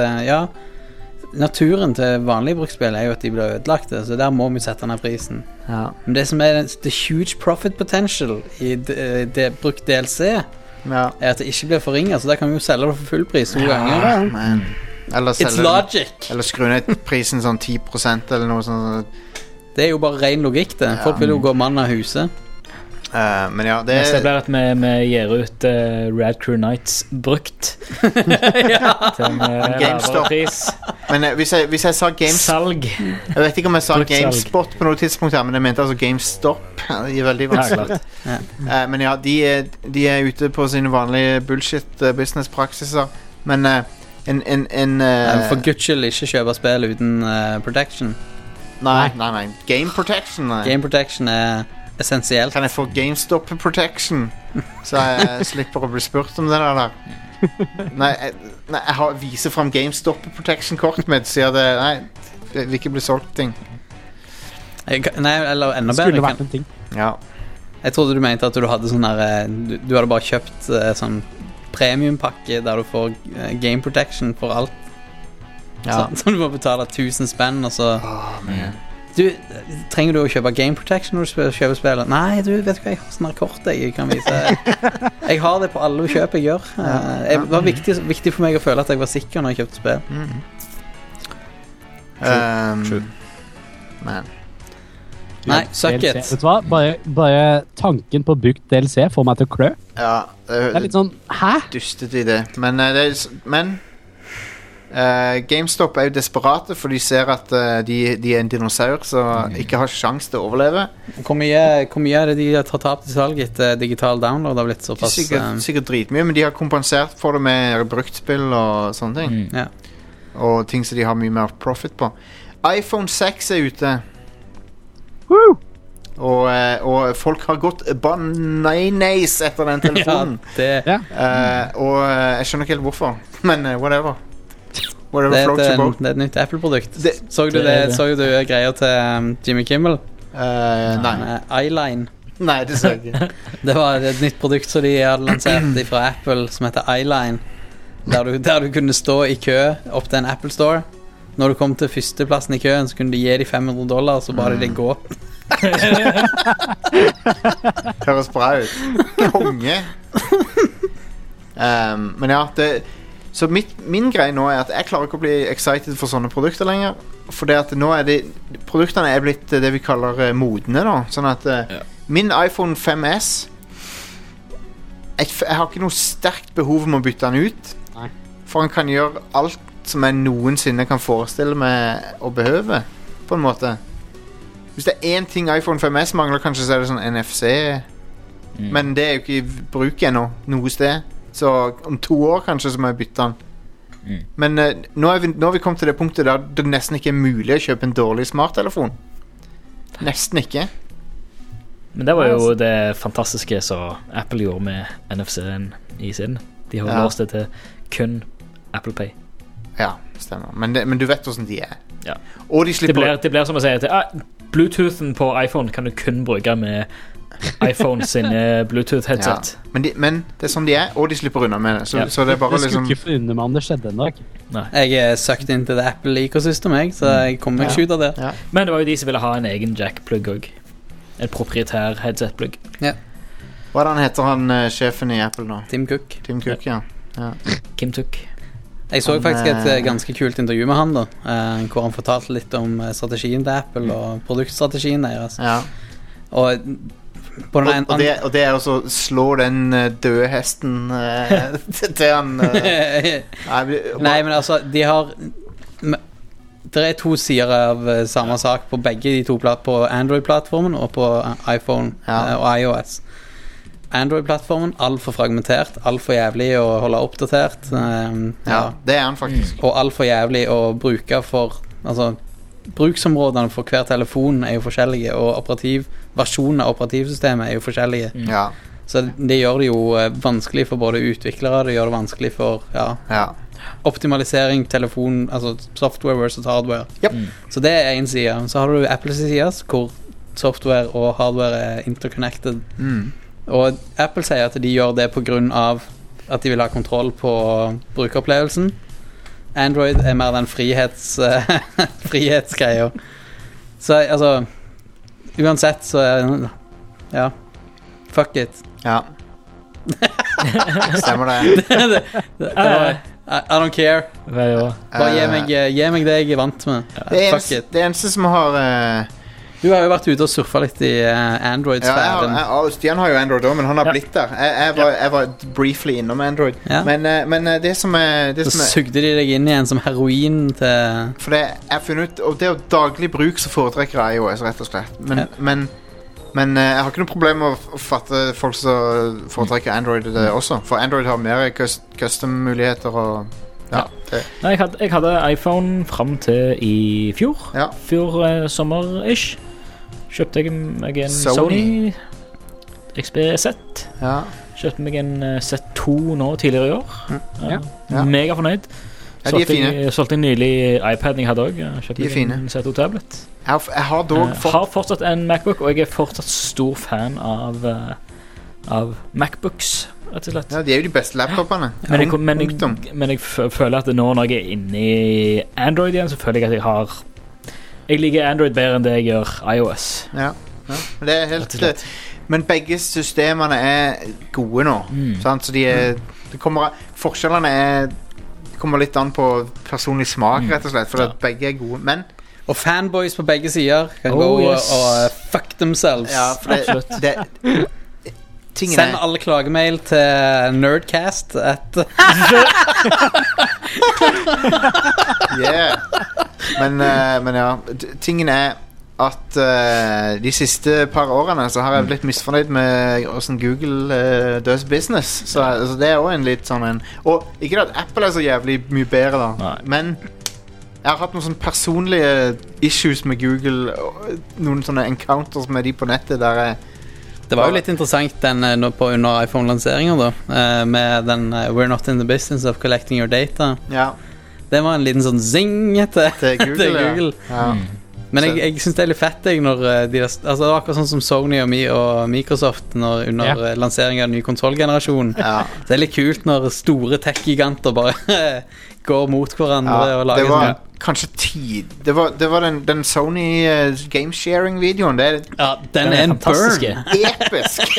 naturen til vanlige bruksspill er jo at de blir ødelagt, så der må vi sette ned prisen. Men det som er the huge profit potential i det brukt DLC er at det ikke blir forringet, så der kan vi jo selge det for full pris 2 ganger. It's logic. Eller skru ned prisen sånn 10% eller noe sånt. Det er jo bare ren logikk det. Folk vil jo gå mann av huset. Men ja, det blir at vi gir ut Rad Crew Nights brukt til en lavere pris. Men hvis jeg sa Salg. Jeg vet ikke om jeg sa GameSpot på noe tidspunkt her, men jeg mente altså GameStop. De er veldig vanskelig. Men ja, de er ute på sine vanlige bullshit business-praksiser. Men for Guds skyld ikke kjøpe spill uten protection. Nei. Game protection. Game protection er essensielt. Kan jeg få GameStop protection, så jeg slipper å bli spurt om det der? Nei, jeg viser frem GameStop protection-kort med, sier det, det vil ikke bli solgt ting. Nei, eller enda bedre. Skulle vært en ting. Ja. Jeg trodde du mente at du hadde sånn der, du hadde bare kjøpt sånn premiumpakke der du får game protection for alt. Så du må betale 1000 spenn, og så trenger du å kjøpe game protection når du kjøper spillet? Nei, du vet ikke, jeg har sånne kort jeg kan vise. Jeg har det på alle kjøp jeg gjør. Det var viktig for meg å føle at jeg var sikker når jeg kjøpte spill. True. Man. Nei, suck it. Vet du hva? Bare tanken på brukt DLC får meg til å klø. Ja, det er litt sånn, hæ? Dystet i det. Men GameStop er jo desperate, for de ser at de er en dinosaur som ikke har sjans til å overleve. Hvor mye er det de har tatt opp til salg etter digital download? Det har blitt såpass sikkert dritmye, men de har kompensert for det med bruktspill og sånne ting. Og ting som de har mye mer profit på. iPhone 6 er ute. Og folk har gått bananas etter den telefonen. Og jeg skjønner ikke helt hvorfor, men whatever. Det er et nytt Apple-produkt. Så du greier til Jimmy Kimmel? Nei. Eyeline. Nei, det så jeg ikke. Det var et nytt produkt som de hadde lansert fra Apple, som heter Eyeline, der du kunne stå i kø opp til en Apple Store. Når du kom til førsteplassen i køen, så kunne de gi de $500, så bare de gå. Høres bra ut. Konge. Men ja, så min greie nå er at jeg klarer ikke å bli excited for sånne produkter lenger, for det at nå produktene er blitt det vi kaller modne da, sånn at min iPhone 5S jeg har ikke noe sterkt behov om å bytte den ut. For han kan gjøre alt som jeg noensinne kan forestille meg å behøve, på en måte. Hvis det er en ting iPhone 5S mangler, kanskje så er det sånn NFC, men det er jo ikke i bruk ennå noe sted. Så om 2 år kanskje så må jeg bytte den. Men nå har vi kommet til det punktet der det nesten ikke er mulig å kjøpe en dårlig smarttelefon. Nesten ikke. Men det var jo det fantastiske som Apple gjorde med NFC-en i sin. De har låst det til kun Apple Pay. Ja, stemmer. Men du vet hvordan de er. Ja. Og de slipper... Det blir som å si at Bluetoothen på iPhone kan du kun bruke med iPhone sin Bluetooth-headset. Men det er sånn de er, og de slipper unna med det. Så det er bare liksom... Det skulle ikke forundre meg om det skjedde enda ikke. Jeg er søkt inn til det Apple-ecosystem, så jeg kommer ikke ut av det. Men det var jo de som ville ha en egen jack-plugg også. En proprietær headset-plugg. Hva heter han sjefen i Apple nå? Tim Cook, ja. Kim Cook. Jeg så faktisk et ganske kult intervju med han da, hvor han fortalte litt om strategien til Apple og produktstrategien deres. Og Og det er også slå den døde hesten til han Nei, men altså, de har det er 2 sider av samme sak på begge de 2 på Android-plattformen og på iPhone og iOS. Android-plattformen, alt for fragmentert, alt for jævlig å holde oppdatert. Det er han faktisk. Og alt for jævlig å bruke for, altså, bruksområdene for hver telefon er jo forskjellige, og versjonen av operativsystemet er jo forskjellige. Så det gjør det jo vanskelig for både utviklere, det gjør det vanskelig for, optimalisering, telefon, altså software versus hardware. Så det er en side. Så har du Apples side, hvor software og hardware er interconnected. Og Apple sier at de gjør det på grunn av at de vil ha kontroll på brukeropplevelsen. Android er mer den frihetsgreia. Så altså, uansett så fuck it. Stemmer det. I don't care. Bare gi meg det jeg er vant med. Fuck it. Det eneste som har Du har jo vært ute og surfet litt i Android-sfæren. Stian har jo Android også, men han har blitt der. Jeg var briefly innom Android. Men det som er Så sugde de deg inn igjen som heroin til. For det jeg funnet ut, og det er jo daglig bruk så foretrekker iOS, rett og slett. Men jeg har ikke noe problem med å fatte folk som foretrekker Android også. For Android har mer custom-muligheter og Nei, jeg hadde iPhone frem til i fjor. Fjor sommer-ish. Kjøpte jeg meg en Sony XPZ. Kjøpte meg en Z2 nå tidligere i år. Mega fornøyd. De er fine. Solgte nylig iPaden jeg hadde også. Kjøpte meg en Z2 tablet. Jeg har fortsatt en MacBook, og jeg er fortsatt stor fan av MacBooks, rett og slett. Ja, de er jo de beste laptopene. Men jeg føler at nå når jeg er inne i Android igjen, så føler jeg at jeg liker Android bedre enn det jeg gjør iOS. Det er helt men begge systemene er gode nå, sant? Så forskjellene kommer litt an på personlig smak, rett og slett, for at begge er gode. Og fanboys på begge sider kan gå og fuck themselves. For send alle klagemail til Nerdcast Men tingen er at de siste par årene så har jeg blitt misfornøyd med hvordan Google does business. Så det er også en litt sånn og ikke at Apple er så jævlig mye bedre da. Men jeg har hatt noen sånne personlige issues med Google, noen sånne encounters med de på nettet der det var jo litt interessant under iPhone-lanseringen da, med den We're not in the business of collecting your data. Det var en liten sånn zing til Google. Men jeg synes det er litt fett når altså det var akkurat sånn som Sony og Microsoft under lanseringen av ny kontrollgenerasjon. Det er litt kult når store tech-giganter bare går mot hverandre og lager sånn. Kanskje tid. Det var den Sony game-sharing-videoen. Den er en burn. Episk.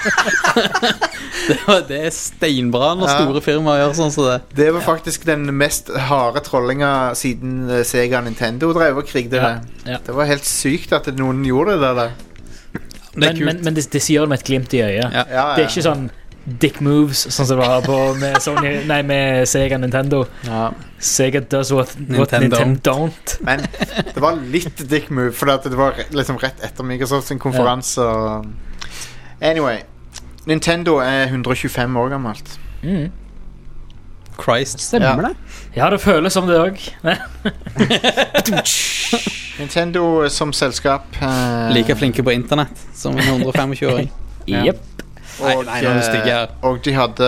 Det er steinbra når store firmaer gjør sånn som det. Det var faktisk den mest harde trollinga siden Sega og Nintendo drev og krigde det. Det var helt sykt at noen gjorde det der. Men det sier det med et glimt i øyet. Det er ikke sånn dick moves sånn som det var på med Sega og Nintendo. Sega does what Nintendo don't. Men det var litt dick move, for det var liksom rett etter Microsoft sin konferanse. Anyway, Nintendo er 125 år gammelt. Christ, stemmer det? Ja, det føles som det også. Nintendo som selskap like flinke på internett som en 125-åring. Jep. Og de hadde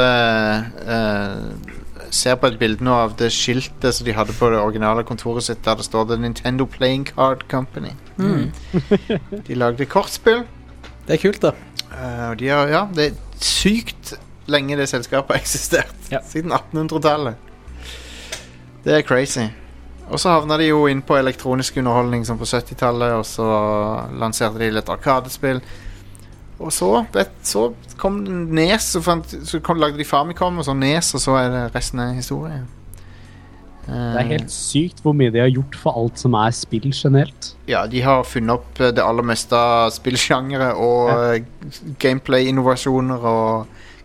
ser på et bilde nå av det skiltet som de hadde på det originale kontoret sitt, der det står The Nintendo Playing Card Company. De lagde kortspill. Det er kult da. Og det er sykt lenge det selskapet har eksistert. Siden 1800-tallet. Det er crazy. Og så havnet de jo inn på elektronisk underholdning som på 70-tallet, og så lanserte de litt arkadespill. Og så kom NES, så lagde de Famicom, og så NES, og så er det resten av historien. Det helt sykt hvor mye de har gjort for alt som spill generelt. Ja, de har funnet opp det aller meste av spillsjangere og gameplay-innovasjoner og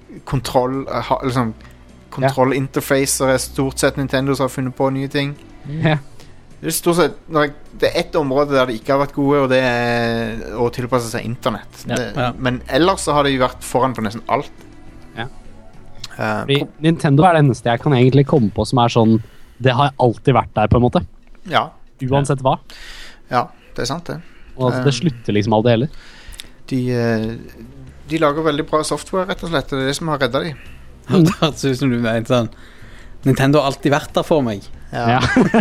kontrollinterfacer stort sett Nintendo som har funnet på nye ting. Ja. Det stort sett, det ett område der de ikke har vært gode, og det å tilpasse seg internett. Men ellers så har de vært foran på nesten alt. Ja. Fordi Nintendo det eneste jeg kan egentlig komme på som sånn, det har alltid vært der på en måte. Ja. Uansett hva. Ja, det sant det. Og det slutter liksom aldri heller. De lager veldig bra software, rett og slett. Det det som har reddet de. Det hørtes ut som du mente sånn Nintendo har alltid vært der for meg. Ja.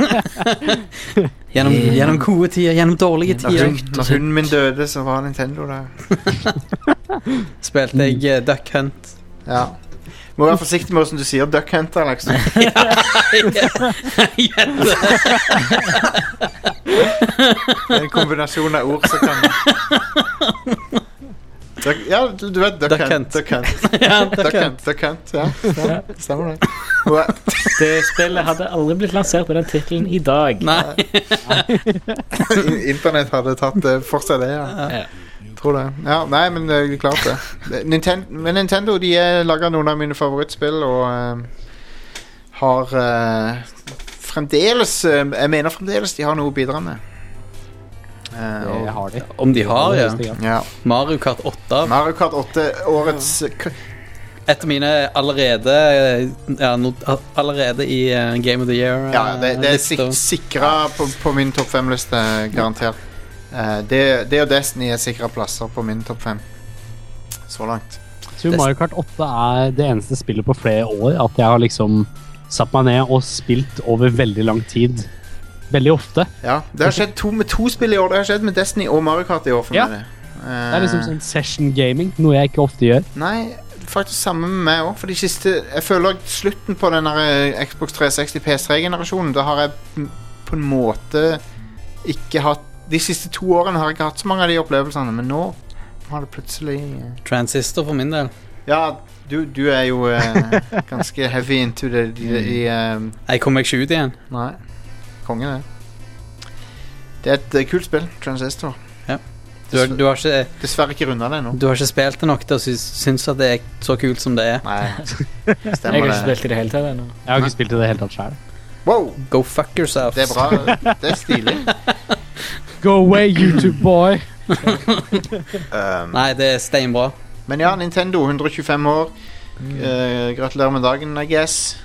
gjennom gode tider, gjennom dårlige tider. Når hunden min døde, så var Nintendo der. Spilte jeg Duck Hunt. Ja. Må være forsiktig med hvordan du sier Duck Hunt, Alex. En kombinasjon av ord så kan ja, du vet Duck Hunt. Ja, Duck Hunt, ja. Stemmer det. Det spillet hadde aldri blitt lansert på den titlen i dag. Nei. Internett hadde tatt for seg det, ja. Tror det. Ja, nei, men det klart det. Nintendo, de lager noen av mine favorittspill og har fremdeles, jeg mener fremdeles de har noe å bidra med. Har de. Om de har, ja. Mario Kart 8. Mario Kart 8, årets etter mine allerede i Game of the Year. Ja, det sikret på min topp 5-liste, garantert. Det og Destiny sikret plasser på min topp 5 så langt. Jeg tror Mario Kart 8 det eneste spillet på flere år at jeg har liksom satt meg ned og spilt over veldig lang tid. Veldig ofte. Ja, det har skjedd med to spill i år. Det har skjedd med Destiny og Mario Kart i år for meg. Det liksom sånn session gaming, noe jeg ikke ofte gjør. Nei, faktisk samme med meg også. For de siste, jeg føler at slutten på den Xbox 360 PS3-generasjonen, da har jeg på en måte ikke hatt, de siste 2 årene har jeg ikke hatt så mange av de opplevelsene, men nå har det plutselig Transistor for min del. Ja, du jo ganske heavy into det jeg kommer ikke ut igjen. Nei, kongen det. Det et kult spill, Transistor. Ja. Du har ikke, dessverre ikke rundet det nå. Du har ikke spilt det nok til å synes at det så kult som det Nei, stemmer det. Jeg har ikke spilt i det hele tatt ennå. Jeg har ikke spilt i det hele tatt selv. Wow! Go fuck yourself. Det bra, det stilig. Go away, YouTube boy! Nei, det steinbra. Men ja, Nintendo, 125 år. Gratulerer med dagen, I guess.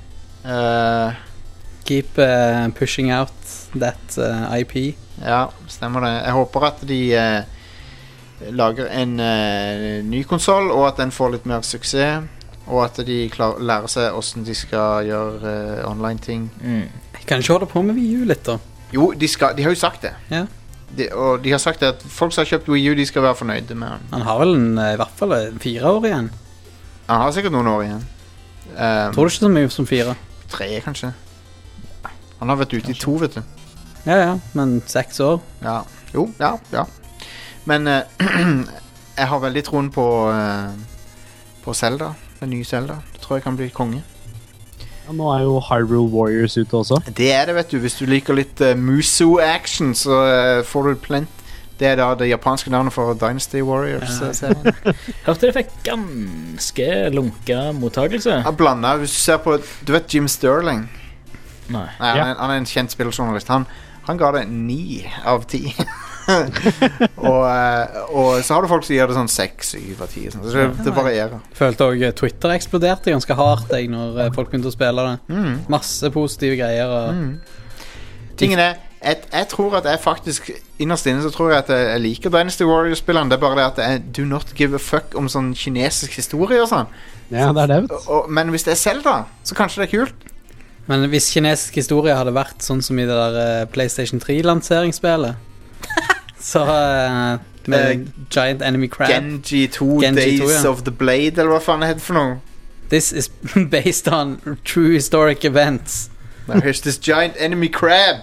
Keep pushing out that IP. Ja, stemmer det. Jeg håper at de lager en ny konsol, og at den får litt mer suksess. Og at de lærer seg hvordan de skal gjøre online-ting. Jeg kan ikke holde på med Wii U litt da. Jo, de har jo sagt det. Ja. Og de har sagt at folk som har kjøpt Wii U, de skal være fornøyde med den. Han har vel i hvert fall 4 år igjen. Han har sikkert noen år igjen. Tror du ikke så mye som 4? 3 kanskje. Han har vært ute i 2, vet du. Ja, men 6 år. Ja, jo, ja. Men jeg har veldig troen på Zelda, den nye Zelda. Jeg tror jeg kan bli konge. Ja, nå jo Hyrule Warriors ute også. Det det, vet du. Hvis du liker litt Musou-action, så får du plent. Det da det japanske navnet for Dynasty Warriors-serien. Hørte det fikk ganske lunka mottagelse. Jeg blander, hvis du ser på, du vet Jim Sterling? Nei. Han en kjent spilljournalist. Han ga det 9 av 10. og så har du folk som gir det sånn 6, 7 av 10 sånn. Så det varierer. Følte også Twitter eksploderte ganske hardt når folk begynte å spille det. Masse positive greier Tingen jeg tror at jeg faktisk innerst inne så tror jeg at jeg liker Dynasty Warriors-spillene. Det er bare det at jeg do not give a fuck om sånn kinesisk historie og sånn. Ja, det det men hvis det Zelda, så kanskje det er kult. Men hvis kinesisk historie hadde vært sånn som i det der PlayStation 3-lanseringsspillet så med Giant Enemy Crab Genji 2 Days of the Blade, eller hva faen det heter for noe. This is based on true historic events. Now here's this giant enemy crab.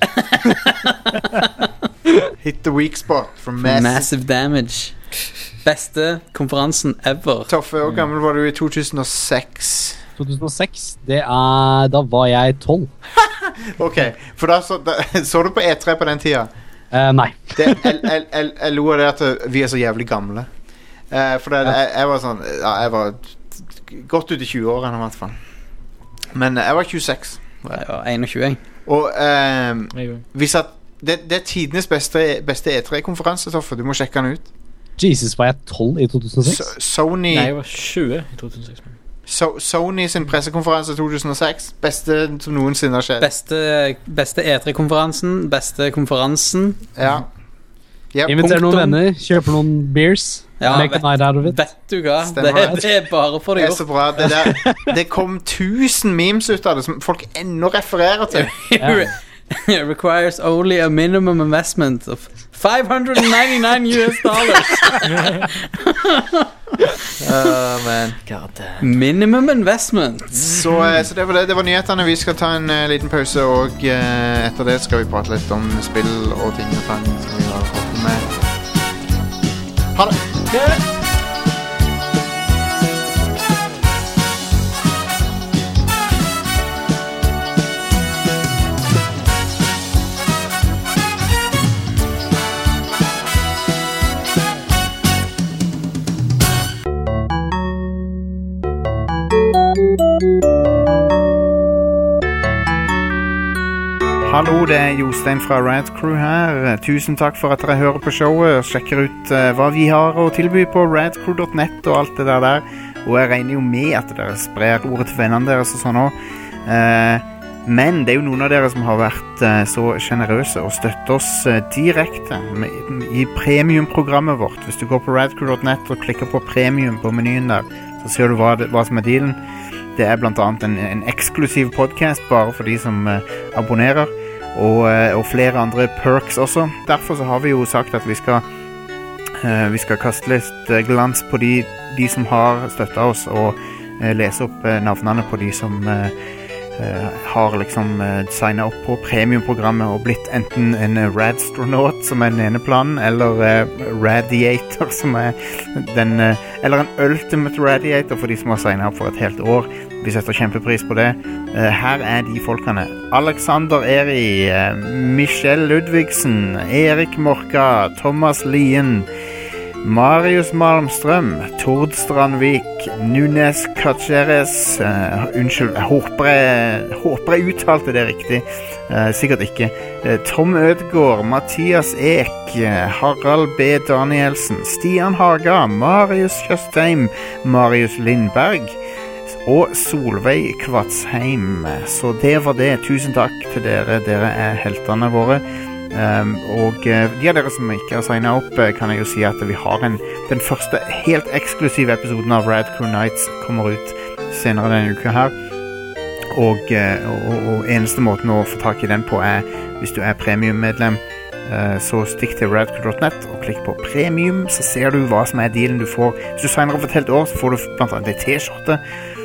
Hit the weak spot from massive damage. Beste konferansen ever. Toffe, hvor gammel var du i 2006? 2006, da var jeg 12. Ok, for da så du på E3 på den tida? Nei. Jeg lo av det at vi så jævlig gamle. For jeg var sånn, jeg var godt ut I 20-årene I hvert fall. Men jeg var 26. Jeg var 21. Og vi satt det tidenes beste E3-konferanse, Toffe. Du må sjekke den ut. Jesus, var jeg 12 I 2006? Sony... Nei, jeg var 20 I 2006. Sony sin pressekonferanse 2006. Beste som noensinne har skjedd. Beste E3-konferansen. Beste konferansen. Ja. Inviter noen venner. Kjøper noen beers. Ja, Make a night out of it. Vet du hva? Det bare for det gjort. Det så bra. Det kom 1000 memes ut av det som folk ennå refererer til. Requires only a minimum investment of $599. Man. Minimum investment. Så det var det. Det var nyhetene. Vi skal ta en liten pause, og etter det skal vi prate litt om spill og ting og tang som vi har fått med. Ha det! Hallo, det Jostein fra Rad Crew her. Tusen takk for at dere hører på showet og sjekker ut hva vi har å tilby på radcrew.net og alt det der. Og jeg regner jo med at dere sprer ordet til vennene deres og sånn også. Men det jo noen av dere som har vært så generøse og støtter oss direkte I premiumprogrammet vårt. Hvis du går på radcrew.net og klikker på premium på menyen der, så ser du hva som dealen. Det blant annet en eksklusiv podcast bare for de som abonnerer. Og flere andre perks også. Derfor så har vi jo sagt at vi skal kaste litt glans på de som har støttet oss, og lese opp navnene på de som har liksom signet opp på premiumprogrammet og blitt enten en Radstronaut som den ene planen, eller Radiator som den, eller en Ultimate Radiator for de som har signet opp for et helt år. Vi setter kjempepris på det. Her de folkene. Alexander Eri, Michelle Ludvigsen, Erik Morka, Thomas Lien, Marius Malmstrøm, Tord Strandvik, Nunes Kacheres, unnskyld, jeg håper jeg uttalte det riktig, sikkert ikke, Tom Ødegård, Mathias Ek, Harald B. Danielsen, Stian Haga, Marius Kjøstheim, Marius Lindberg, og Solveig Kvatsheim. Så det var det. Tusen takk til dere. Dere heltene våre. Og de av dere som ikke har signet opp, kan jeg jo si at vi har den første helt eksklusive episoden av Rad Crew Nights kommer ut senere denne uka her. Og eneste måten å få tak I den på hvis du premiummedlem, så stikk til radcrew.net og klikk på premium, så ser du hva som dealen du får. Hvis du signer opp et helt år, så får du blant annet en t-skjorte,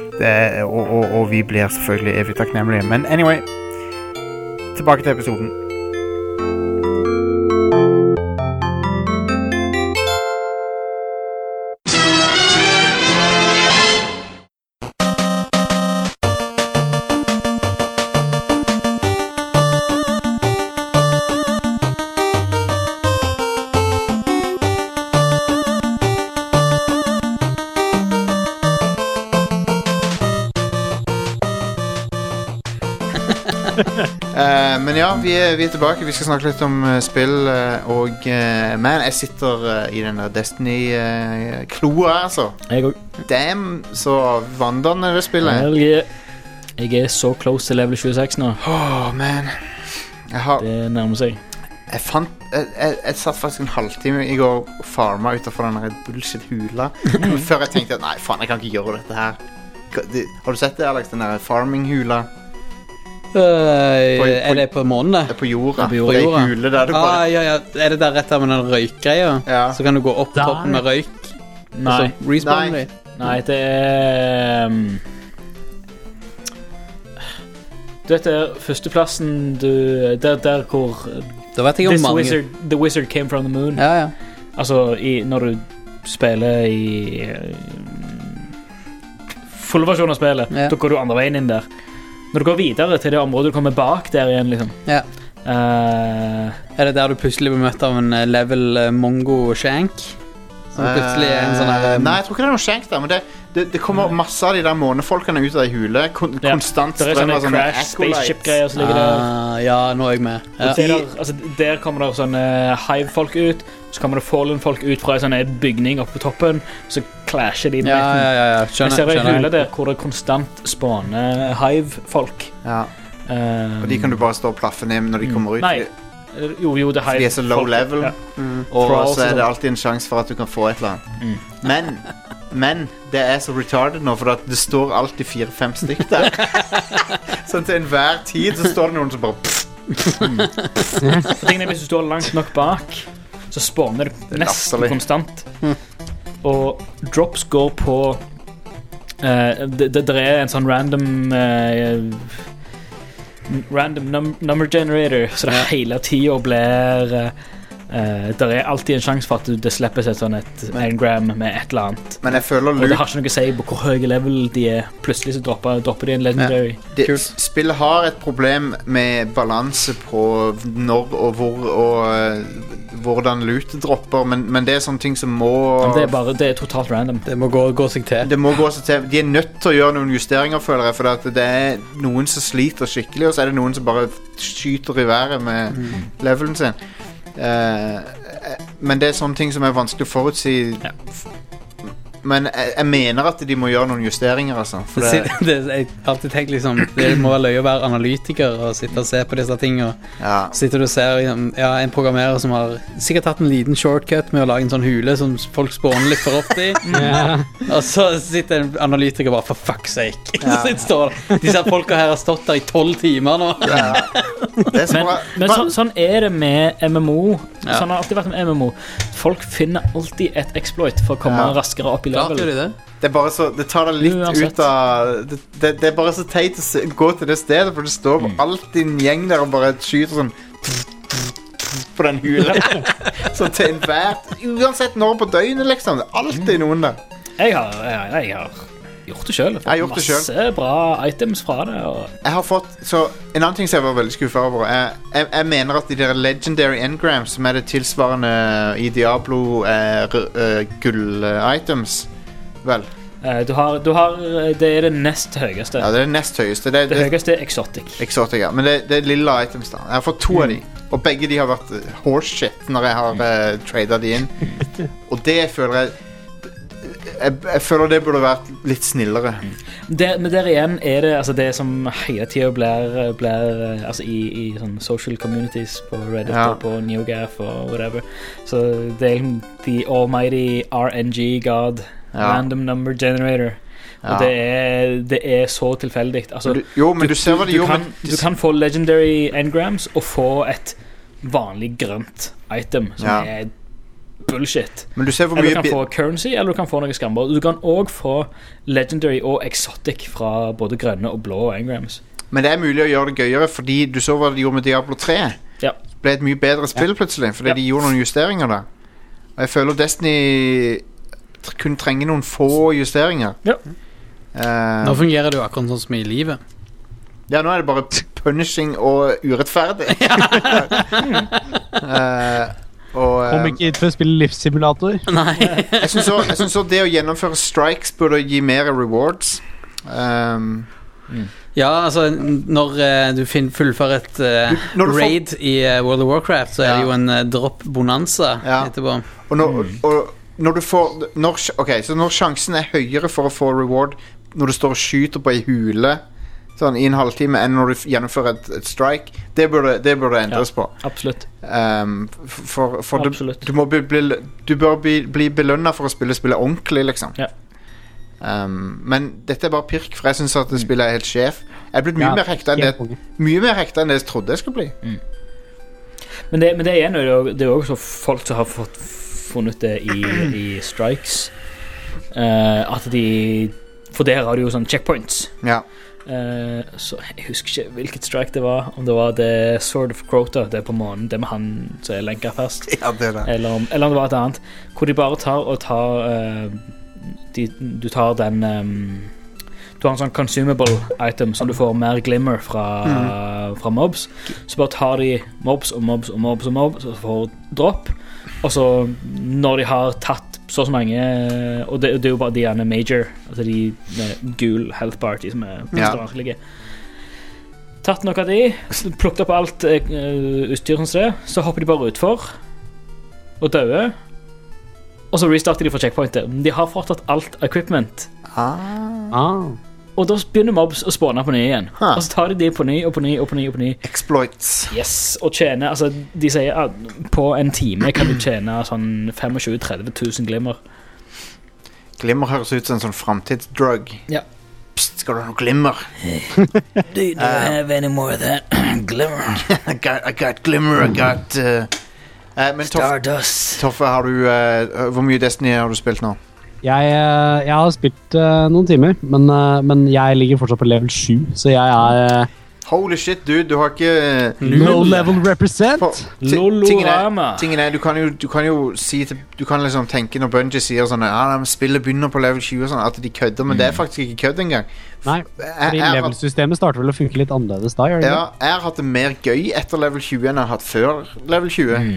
og vi blir selvfølgelig evig takknemlige. Men anyway, tilbake til episoden. Men ja, vi tilbake. Vi skal snakke litt om spill. Og man, jeg sitter I den der Destiny-kloa, altså. Jeg også. Damn, så vandrende det spillet. Jeg så close til level 26 nå. Man. Det nærmer seg. Jeg satt faktisk en halvtime I går og farma utenfor den bullshit-hula. Før jeg tenkte at nei, faen, jeg kan ikke gjøre dette her. Har du sett det, Alex? Den der farming-hula? det på månen det? Det på jorda. Det på jorda. Det hule der du bare... ja. Det der rett der med den røykgreia? Ja. Så kan du gå opp toppen med røyk? Nei. Nei, det du vet det, førsteplassen der hvor da vet jeg om mange The Wizard Came From The Moon. Ja. Altså, når du spiller I full versjon av spillet, da går du andre veien inn der. Når du går videre til det området du kommer bak der igjen, liksom. Ja. Er det der du plutselig blir møtt av en level Mongo Shank? Som plutselig er en sånn her Nei, jeg tror ikke det er noe Shank der, men det kommer masse av de der månefolkene ut av de hule. Konstant strøm av sånne spaceship-greier som ligger der. Ja, nå er jeg med. Der kommer det sånne Hive-folk ut. Så kommer det Fallen-folk ut fra en sånn bygning oppe på toppen. Så clasher de med Ja. Jeg ser en hule der hvor det konstant spawner Hive-folk. Ja. Og de kan du bare stå og plaffe ned når de kommer ut. Nei. Jo, det er de er så low level. Og så er det alltid en sjanse for at du kan få et eller annet. Men det er så retarded nå, for at det står alltid 4-5 stykk der. Sånn til enhver tid så står det noen som bare Hvis du står langt nok bak, så spawner det nesten konstant. Og drops går på det er en sånn random number generator, så det hele tiden blir det er alltid en sjanse for at det slippes et engram med et eller annet. Men jeg føler og det har ikke noe å si på hvor høy level de er. Plutselig så dropper de en legendary. Spillet har et problem med balanse på når og hvor og hvordan loot dropper, men det er sånne ting som må det er totalt random. Det må gå seg til. Det må gå seg til. De er nødt til å gjøre noen justeringer, føler jeg, for at det er noen som sliter skikkelig, og så er det noen som bare skyter i været med levelen sin. Men det er sånne ting som er vanskelig å forutsi. Men jeg mener at de må gjøre noen justeringer, altså. For jeg har alltid tenkt liksom, det må være løye å være analytiker og sitte og se på disse tingene. Sitter du og ser en programmerer som har sikkert tatt en liten shortcut med å lage en sånn hule som folk spåner litt for ofte i. Og så sitter en analytiker bare, for fuck's sake. Disse folka her har stått der i 12 timer nå. Men sånn er det med MMO. Sånn har alltid vært med MMO. Folk finner alltid et exploit for å komme raskere opp i level. Det er bare så, det tar deg litt ut av det er bare så teit å gå til det stedet, for det står alltid en gjeng der og bare skyter sånn på den hulen. Sånn til enhver, uansett når på døgnet liksom. Det er alltid noen der. Jeg har gjort det selv. Masse bra items fra det. Jeg har fått, så en annen ting som jeg var veldig skuffet over, jeg mener at de der legendary engrams, som er det tilsvarende i Diablo gull-items, vel? Du har det er det nest høyeste. Ja, det er det nest høyeste. Det høyeste er exotic. Exotic, ja. Men det er lille items da. Jeg har fått 2 av de, og begge de har vært horseshit når jeg har tradet de inn. Og det føler jeg føler det burde vært litt snillere. Men der igjen er det det som hele tiden blir altså i sånn social communities på Reddit og på NeoGAF og whatever. Så det er the almighty RNG god, random number generator. Og det er så tilfeldig. Altså, men du ser hva de gjorde. Du kan få legendary engrams og få et vanlig grønt item som er bullshit. Men du ser hvor eller mye du kan få currency, eller du kan få noe skammer. Du kan også få legendary og exotic fra både grønne og blå engrams. Men det er mulig å gjøre det gøyere, fordi du så hva de gjorde med Diablo 3. Det ble et mye bedre spill plutselig, fordi de gjorde noen justeringer der. Og jeg føler Destiny kunne trenge noen få justeringer. Nå fungerer det jo akkurat sånn som i livet. Ja, nå er det bare punishing og urettferdig. Kom ikke hit for å spille livssimulator. Nei. Jeg synes så det å gjennomføre strikes burde gi mer rewards. Ja, altså når du fullfører et raid i World of Warcraft, så er det jo en drop-bonanza etterpå. Og når du får så når sjansen er høyere for å få reward når du står og skyter på en hule sånn i en halvtime enn når du gjennomfører et strike, det burde endres på. Absolutt. Absolutt. Du bør bli belønnet for å spille ordentlig, liksom. Men dette er bare pirk, for jeg synes at det spillet er helt sjef. Jeg er blitt mye mer hekta enn det jeg trodde jeg skulle bli. Men det igjen det er jo også folk som har funnet det i strikes, at for der har du jo sånn checkpoints. Så jeg husker ikke hvilket strike det var, om det var The Sword of Crota, det er på månen, det med han som er lenket fast, eller om det var et annet, hvor de bare tar du tar den du har en sånn consumable item som du får mer glimmer fra mobs. Så bare tar de mobs og mobs og mobs og mobs og får drop. Og så når de har tatt så mange, og det er jo bare de ene major, altså de med gul health bar, de som mest vanskelige. Tatt noe av de, plukket opp alt utstyr som det, så hopper de bare utfor og døde. Og så restarter de fra checkpointet. De har fortsatt alt equipment. Og da begynner mobs å spåne på ny igjen. Og så tar de på ny og på ny og på ny og på ny. Exploits. Yes, og tjene, altså de sier at på en time kan du tjene sånn 25-30 000 glimmer. Glimmer høres ut som en sånn fremtidsdrug. Ja. Psst, skal du ha noe glimmer? Do you have any more of that? Glimmer. I got glimmer, I got... men Stardust. Toffe, har du, hvor mye Destiny har du spilt nå? Jeg har spilt noen timer, men jeg ligger fortsatt på level 7, så jeg er... Holy shit, dude, du har ikke... Low level represent. Tingen er, du kan jo si til, du kan liksom tenke når Bungie sier sånn, spillet begynner på level 20 og sånn, at de kødder, men det er faktisk ikke kødd engang. Nei, fordi levelsystemet starter vel å funke litt annerledes da, gjør det? Ja, jeg har hatt det mer gøy etter level 20 enn jeg har hatt før level 20.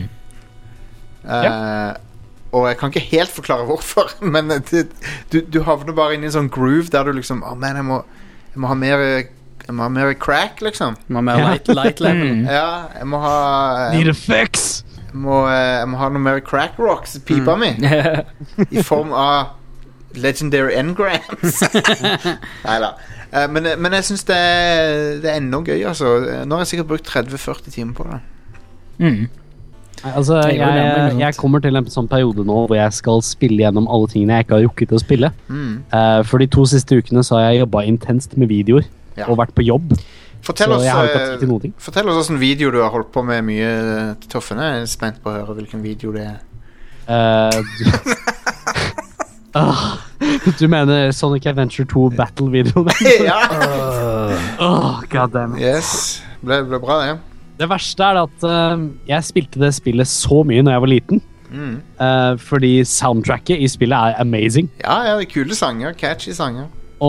Og jeg kan ikke helt forklare hvorfor, men du havner bare inn i en sånn groove der du liksom, man, jeg må ha mer crack, liksom. Du må ha mer light level. Ja, jeg må ha... Need a fix! Jeg må ha noe mer crack rocks i pipa mi. I form av legendary engrams. Neida. Men jeg synes det er enda gøy, altså. Nå har jeg sikkert brukt 30-40 timer på det. Altså, jeg kommer til en sånn periode nå hvor jeg skal spille gjennom alle tingene jeg ikke har rukket å spille. For de 2 siste ukene så har jeg jobbet intenst med videoer og vært på jobb. Fortell så jeg har ikke hatt tid til noe. Fortell oss hvordan video du har holdt på med mye Toffene. Jeg er spent på å høre hvilken video det er. Du mener Sonic Adventure 2 Battle-videoen? Ja! God damn it. Yes, ble bra det. Det verste er at jeg spilte det spillet så mye når jeg var liten. Fordi soundtracket i spillet er amazing. Ja, det er kule sanger, catchy sanger.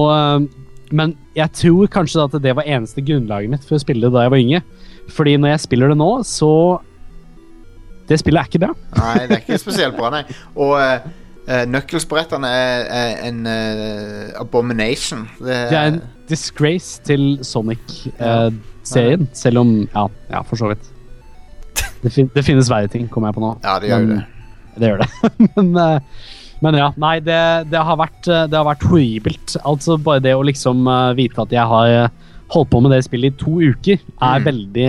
Men jeg tror kanskje at det var eneste grunnlaget mitt for å spille det da jeg var yngre. Fordi når jeg spiller det nå, så... Det spillet er ikke bra. Nei, det er ikke spesielt bra, nei. Og nøkkelspretterne er en abomination. Det er en disgrace til Sonic-serien, selv om, ja, for så vidt. Det finnes verre ting, kommer jeg på nå. Ja, det gjør det. Det gjør det. Men ja, nei, det har vært horribelt. Altså bare det å liksom vite at jeg har holdt på med det spillet i 2 uker, er veldig...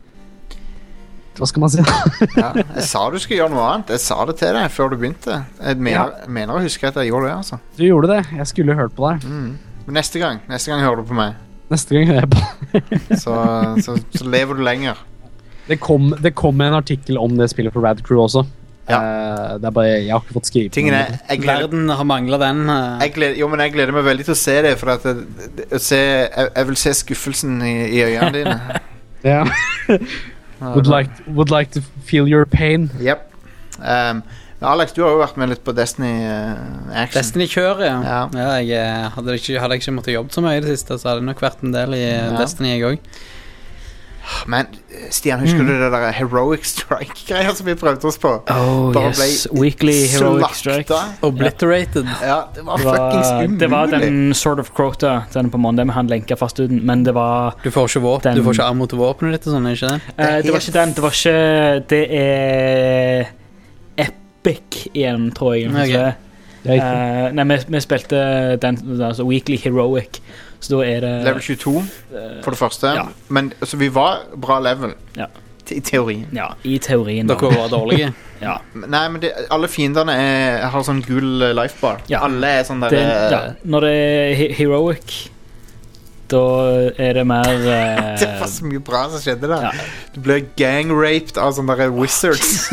Hva skal man si? Ja, jeg sa du skulle gjøre noe annet. Jeg sa det til deg før du begynte. Jeg mener å huske at jeg gjorde det, altså. Du gjorde det. Jeg skulle hørt på deg. Men neste gang hører du på meg. Neste gang hører jeg på. så lever du lenger. Det kom en artikkel om det spillet på Rad Crew også. Ja. Det er bare, jeg har ikke fått skrive Verden har manglet den. Jeg gleder meg veldig til å se det, for at jeg vil se skuffelsen i øynene dine. Ja. Would like to feel your pain. Yep. Alex, du har jo vært med litt på Destiny Action. Destiny-kjøret, ja. Jeg hadde ikke måttet jobbe så mye i det siste, så hadde det nok vært en del i Destiny jeg også. Men Stian, husker du det der Heroic Strike-greier som vi prøvde oss på? Yes, Weekly Heroic Strike. Obliterated. Ja, det var fuckings umulig. Det var den Sword of Crota, den på Monday med han lenket fast uten, men det var... Du får ikke våpen, du får ikke arm mot våpenet ditt og sånn, ikke det? Det var ikke den, det var ikke... Det er Epic igjen, tror jeg. Okay. Nei, vi spilte den, altså Weekly Heroic. Så da er det level 22 for det første. Men altså, vi var bra level i teorien. Ja, i teorien. Dere var dårlige. Ja. Nei, men alle fiendene har sånn gul lifebar. Ja. Alle er sånn der når det er heroic, da er det mer det var så mye bra som skjedde der. Du ble gang-raped av sånne der wizards.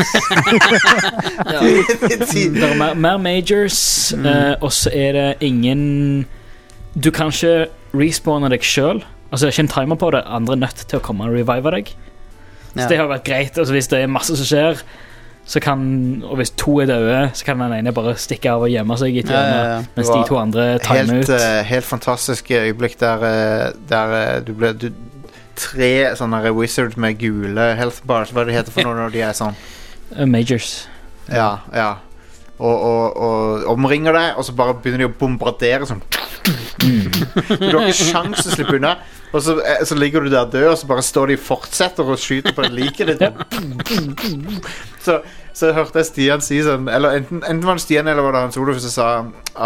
Det er mer majors, og så er det ingen... Du kan ikke respawne deg selv. Altså, det er ikke en timer på det. Andre er nødt til å komme og revive deg. Så det har vært greit. Altså, hvis det er masse som skjer, og hvis 2 døde, så kan den ene bare stikke av og gjemme seg i et hjørne, mens de 2 andre timer ut. Helt fantastisk øyeblikk der du ble 3 sånne wizards med gule health bars, hva det heter for noe når de sånn? Majors. Ja. Og omringer deg, og så bare begynner de å bombardere sånn. Du har ikke sjans til å slippe unna. Og så ligger du der død, og så bare står de og fortsetter å skyte på det like litt. Så hørte jeg Stian si sånn, eller enten var det Stian eller var det Hans Olof som sa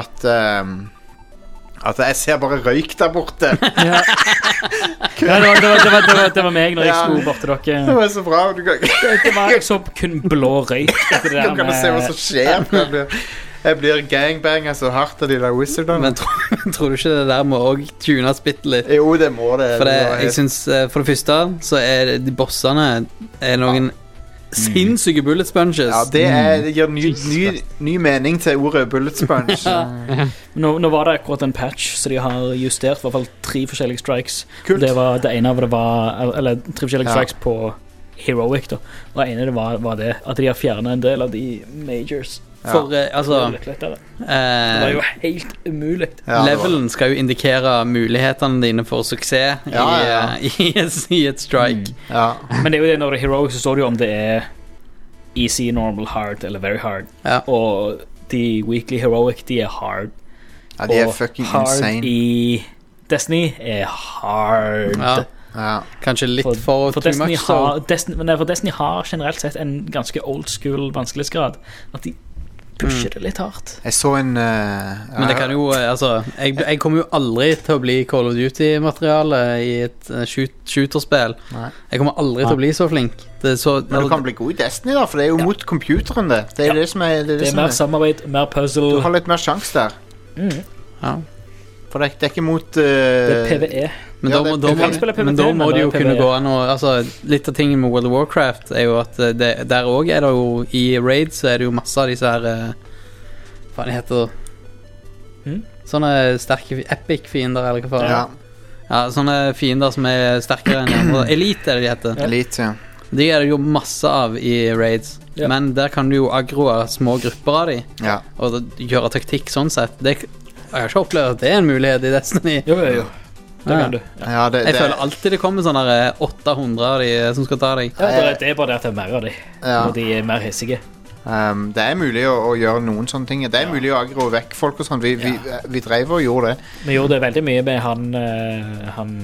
at jeg ser bare røyk der borte. Det var meg når jeg sto bort til dere. Det var så bra. Det var så kun blå røyk. Nå kan du se hva som skjer. Jeg blir gangbanga så hardt av de der wizardene. Men tror du ikke det der må også tunes bitte litt? Jo, det må det. Jeg synes, for det første så de bossene noen sinnssyke bullet sponges. Ja, det gir ny mening til ordet bullet sponge. Nå var det akkurat en patch, så de har justert i hvert fall 3 forskjellige strikes. Kult. Det ene var, eller 3 forskjellige strikes på Heroic da. Og det ene var det at de har fjernet en del av de majors. For altså det var jo helt umulig. Levelen skal jo indikere mulighetene dine for suksess i et strike. Men det er jo det, når det er heroic så står det jo om det er easy, normal, hard eller very hard. Og de weekly heroic, de er hard. Ja, de er fucking insane. I Destiny er hard. Kanskje litt for too Destiny much for Destiny har generelt sett en ganske old school vanskelighetsgrad. At de pusher det litt hardt. Jeg så en men det kan jo, altså jeg kommer jo aldri til å bli Call of Duty-materiale i et shooterspill. Jeg kommer aldri til å bli så flink. Men du kan bli god i Destiny da, for det er jo mot computeren det. Det er det som er det er mer samarbeid, mer puzzle. Du har litt mer sjans der. For det er ikke mot det er PvE. Men da må det jo kunne gå an altså, litt av tingen med World of Warcraft er jo at der også er det jo i Raid så er det jo masse av disse her hva det heter sånne sterke epic-fiender eller hva faen sånne fiender som er sterkere enn andre. Elite er det de heter. Elite, de er det jo masse av i Raids men der kan du jo aggroe små grupper av de og gjøre taktikk sånn sett. Jeg har ikke opplevd at det er en mulighet i Destiny. Jo det kan du. Jeg føler alltid det kommer sånne 800 av de som skal ta deg. Det er bare det at det er mer av de og de er mer hissige. Det er mulig å gjøre noen sånne ting. Det er mulig å aggro vekk folk og sånn. Vi drev og gjorde det. Vi gjorde det veldig mye med han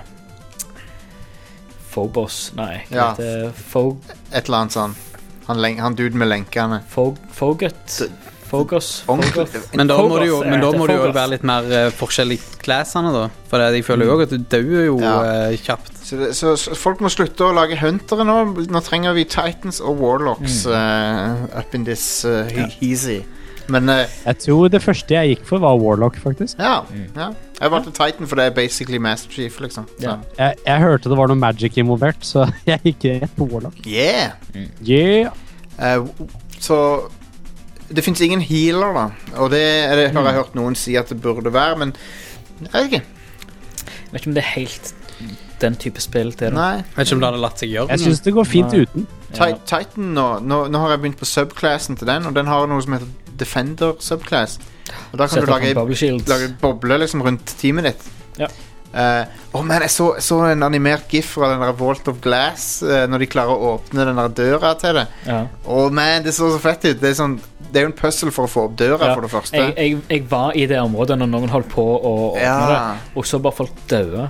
Phobos. Nei, et eller annet sånn. Han dude med lenkene. Fogos. Men da må det jo være litt mer forskjellig classene da. For jeg føler jo også at du dør jo kjapt. Så folk må slutte å lage huntere nå. Nå trenger vi Titans og Warlocks up in this easy. Men jeg tror det første jeg gikk for var Warlock faktisk. Jeg valgte Titan for det er basically Master Chief liksom. Jeg hørte det var noe magic involvert, så jeg gikk rett på Warlock. Så det finnes ingen healer da. Og det har jeg hørt noen si at det burde være, men jeg vet ikke. Jeg vet ikke om det er helt den type spill til det. Nei. Jeg vet ikke om det hadde latt seg gjøre. Jeg synes det går fint uten. Titan nå har jeg begynt på subclassen til den, og den har noe som heter Defender subclass. Og da kan du lage boble liksom rundt teamet ditt. Men jeg så en animert gif fra den der Vault of Glass når de klarer å åpne den der døra til det. Man, det så fett ut. Det er jo en puzzle for å få opp døra for det første. Jeg var i det området når noen holdt på å åpne det, og så bare folk døde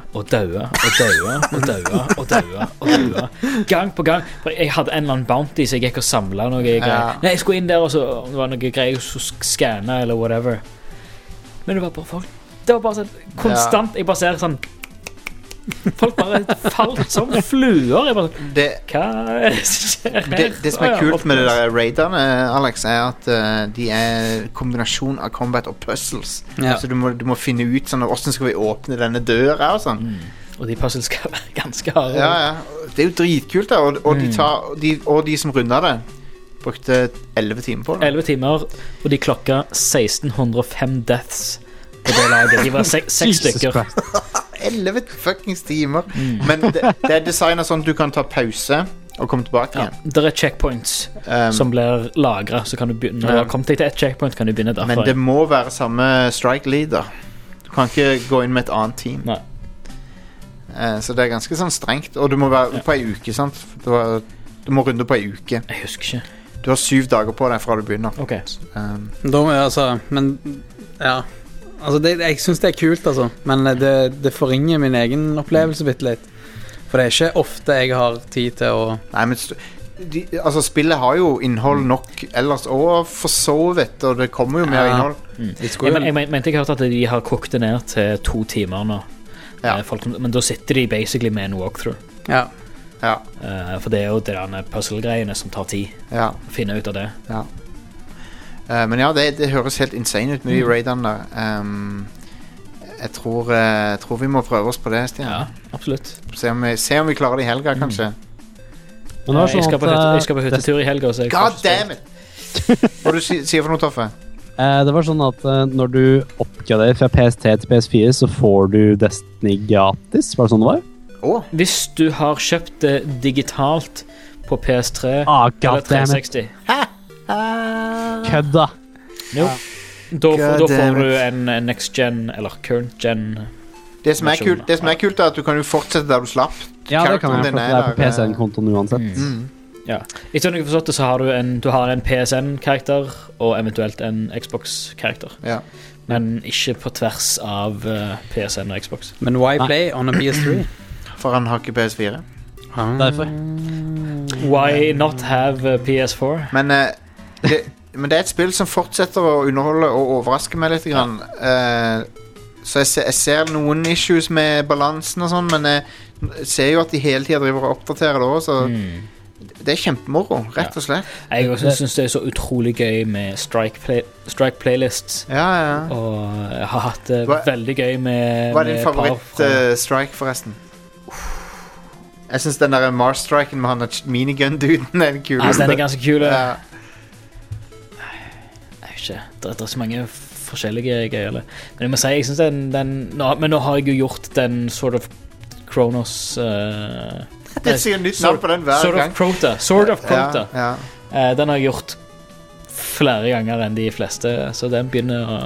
gang på gang. Jeg hadde en eller annen bounty, så jeg gikk og samlet noe greier. Nei, jeg skulle inn der, og så det var noe greier jeg skulle scanne eller whatever. Men det var bare folk. Det var bare sånn konstant. Jeg bare ser sånn folk bare falt som fluer. Jeg bare hva er det som skjer her? Det som er kult med det der raiderne, Alex, er at de er kombinasjon av combat og puzzles. Så du må finne ut sånn, hvordan skal vi åpne denne døra og sånn. Og de puzzles skal være ganske harde. Det er jo dritkult da. Og de som rundet det brukte 11 timer på det. 11 timer, og de klokka 1605 deaths på det laget. De var 6 stykker. 11 fuckings timer. Men det er designet sånn at du kan ta pause og komme tilbake igjen. Det checkpoints som blir lagret, så kan du begynne. Når du har kommet deg til et checkpoint, kan du begynne derfra. Men det må være samme strike leader. Du kan ikke gå inn med et annet team. Nei. Så det er ganske sånn strengt. Og du må være på en uke, sant? Du må runde på en uke. Jeg husker ikke. Du har 7 dager på deg fra du begynner. Ok. Men ja. Altså, jeg synes det er kult, altså. Men det forringer min egen opplevelse bitte litt. For det er ikke ofte jeg har tid til å... Nei, men altså, spillet har jo innhold nok ellers, og for så vidt, og det kommer jo mer innhold. Jeg mente jeg hørte at de har kokt det ned til 2 timer nå. Men da sitter de basically med en walkthrough. Ja. For det er jo de der puzzle-greiene som tar tid. Å finne ut av det. Ja. Men ja, det høres helt insane ut med de raidene der. Jeg tror vi må prøve oss på det, Stian. Ja, absolutt. Se om vi klarer det i helga, kanskje. Men jeg skal på hyttetur i helga. God damn it! Hva du sier for noe, Toffe? Det var sånn at når du oppgraderer fra PS3 til PS4, så får du Destiny gratis. Var det sånn det var? Hvis du har kjøpt det digitalt på PS3 eller 360. Kødda. Jo. Da får du en next gen eller current gen. Det som er kult er at du kan jo fortsette der du slapp. Ja, det kan jeg, for det er på PSN-kontoen uansett. Ja. I stedet for forstått det, så har du har en PSN-karakter og eventuelt en Xbox-karakter. Ja. Men ikke på tvers av PSN og Xbox. Men why play on a PS3? For han har ikke PS4. Derfor. Why not have PS4? Men det er et spill som fortsetter å underholde og overraske meg litt grann. Så jeg ser noen issues med balansen og sånn, men jeg ser jo at de hele tiden driver og oppdaterer det også, så det er kjempemoro, rett og slett. Jeg også synes det er så utrolig gøy med strike playlists. Og jeg har hatt det veldig gøy med... Hva er din favoritt strike forresten? Jeg synes den der Mars-striken med han minigun-duden er kul. Den er ganske kul. Det er så mange forskjellige gøy. Men jeg må si, jeg synes men nå har jeg jo gjort den sort of Kronos det sier nytt navn på den hver gang. Sort of Crota. Den har jeg gjort flere ganger enn de fleste, så den begynner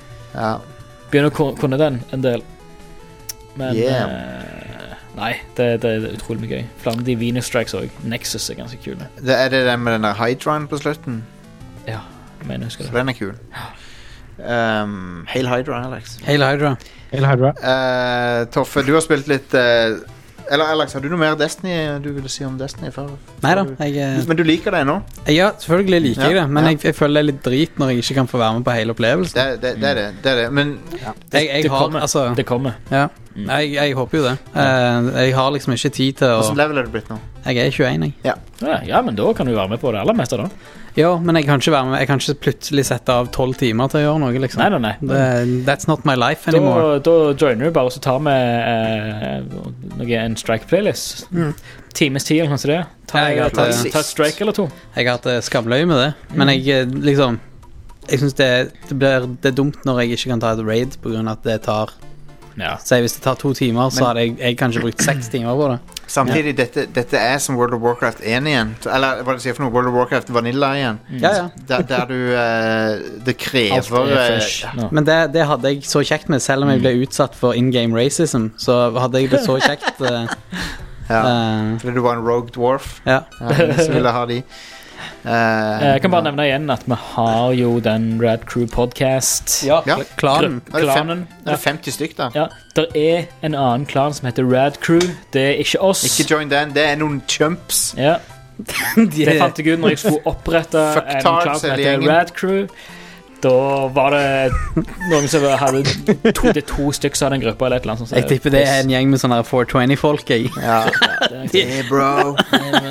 å kunne den en del. Men nei, det er utrolig mye gøy. Flere de Venus Strikes også. Nexus er ganske kule. Er det den med den der Hydra på slutten? Ja, jeg mener jeg husker det. Så den er kul. Hail Hydra, Alex. Hail Hydra. Toffe, du har spilt litt eller Alex, har du noe mer Destiny du ville si om Destiny før? Neida, men du liker det nå? Ja, selvfølgelig liker jeg det. Men jeg føler det er litt drit når jeg ikke kan få være med på hele opplevelsen. Det er det. Men det kommer. Ja, jeg håper jo det. Jeg har liksom ikke tid til å... Hvordan level er du blitt nå? Jeg er 21, jeg. Ja, men da kan du være med på det aller meste da. Ja, men jeg kan ikke være med. Jeg kan ikke plutselig sette av 12 timer til å gjøre noe, liksom. Nei. That's not my life anymore. Da joiner du bare, og så tar vi en strike-playlist. Times tid, eller noe sånt det. Ta et strike eller 2. Jeg har hatt skabløy med det. Men jeg liksom... Jeg synes det er dumt når jeg ikke kan ta et raid, på grunn av at det tar... Så hvis det tar 2 timer, så hadde jeg kanskje brukt 6 timer på det. Samtidig, dette er som World of Warcraft 1 igjen. Eller hva det sier for noe, World of Warcraft Vanilla igjen. Der du det krever Men det hadde jeg så kjekt med. Selv om jeg ble utsatt for in-game racism, så hadde jeg det så kjekt. Fordi du var en rogue dwarf. Så ville jeg ha de. Jeg kan bare nevne igjen at vi har jo den Rad Crew podcast. Klanen. Det er 50 stykk da. Det er en annen klan som heter Rad Crew. Det er ikke oss. Ikke join den, det er noen chumps. Det fant jeg ut når jeg skulle opprette en klan som heter Rad Crew. Da var det noen som hadde to stykker av den gruppa eller et eller annet sånt. Jeg tipper det er en gjeng med sånne 420-folk. Bro.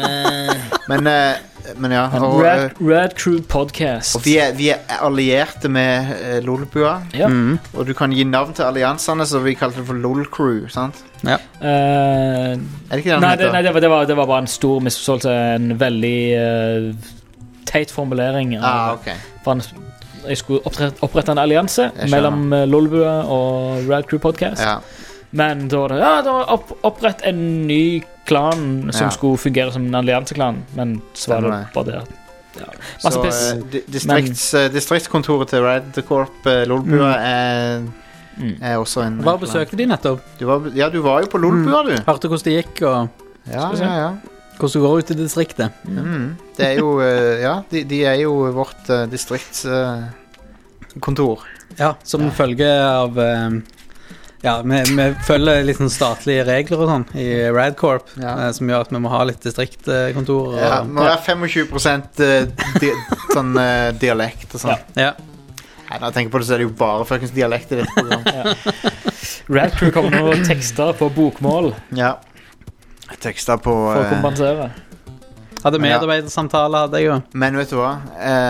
Men ja, Rad Crew podcast. Og vi er allierte med Lolbua. Og du kan gi navn til alliansene, så vi kaller det for Lol Crew, sant? Ja. Er det ikke det? Nei, det var bare en stor misforståelse. En veldig teit formulering. Jeg skulle opprette en allianse mellom Lolbua og Rad Crew podcast. Men da var det opprett en ny klan som skulle fungere som en allianseklan, men så var det bare det. Ja. Så distriktskontoret til Red Corp Lolbua er også en Hva besøkte de nettopp? Du var jo på Lolbua, du. Hørte hvordan det gikk og Ja. Hvordan du går ut i distriktet. Det er jo de er jo vårt distriktskontor. Ja, som følge av vi følger litt sånn statlige regler og sånn i Red Corp, som gjør at vi må ha litt distriktkontor. Ja, må være 25% sånn dialekt og sånn. Ja. Nei, når jeg tenker på det, så er det jo bare fuckings dialekt i dette programmet. Red Crew kommer nå tekster på bokmål. Ja. Tekster på for å kompensere. Hadde medarbeidersamtale, hadde jeg jo. Men vet du hva?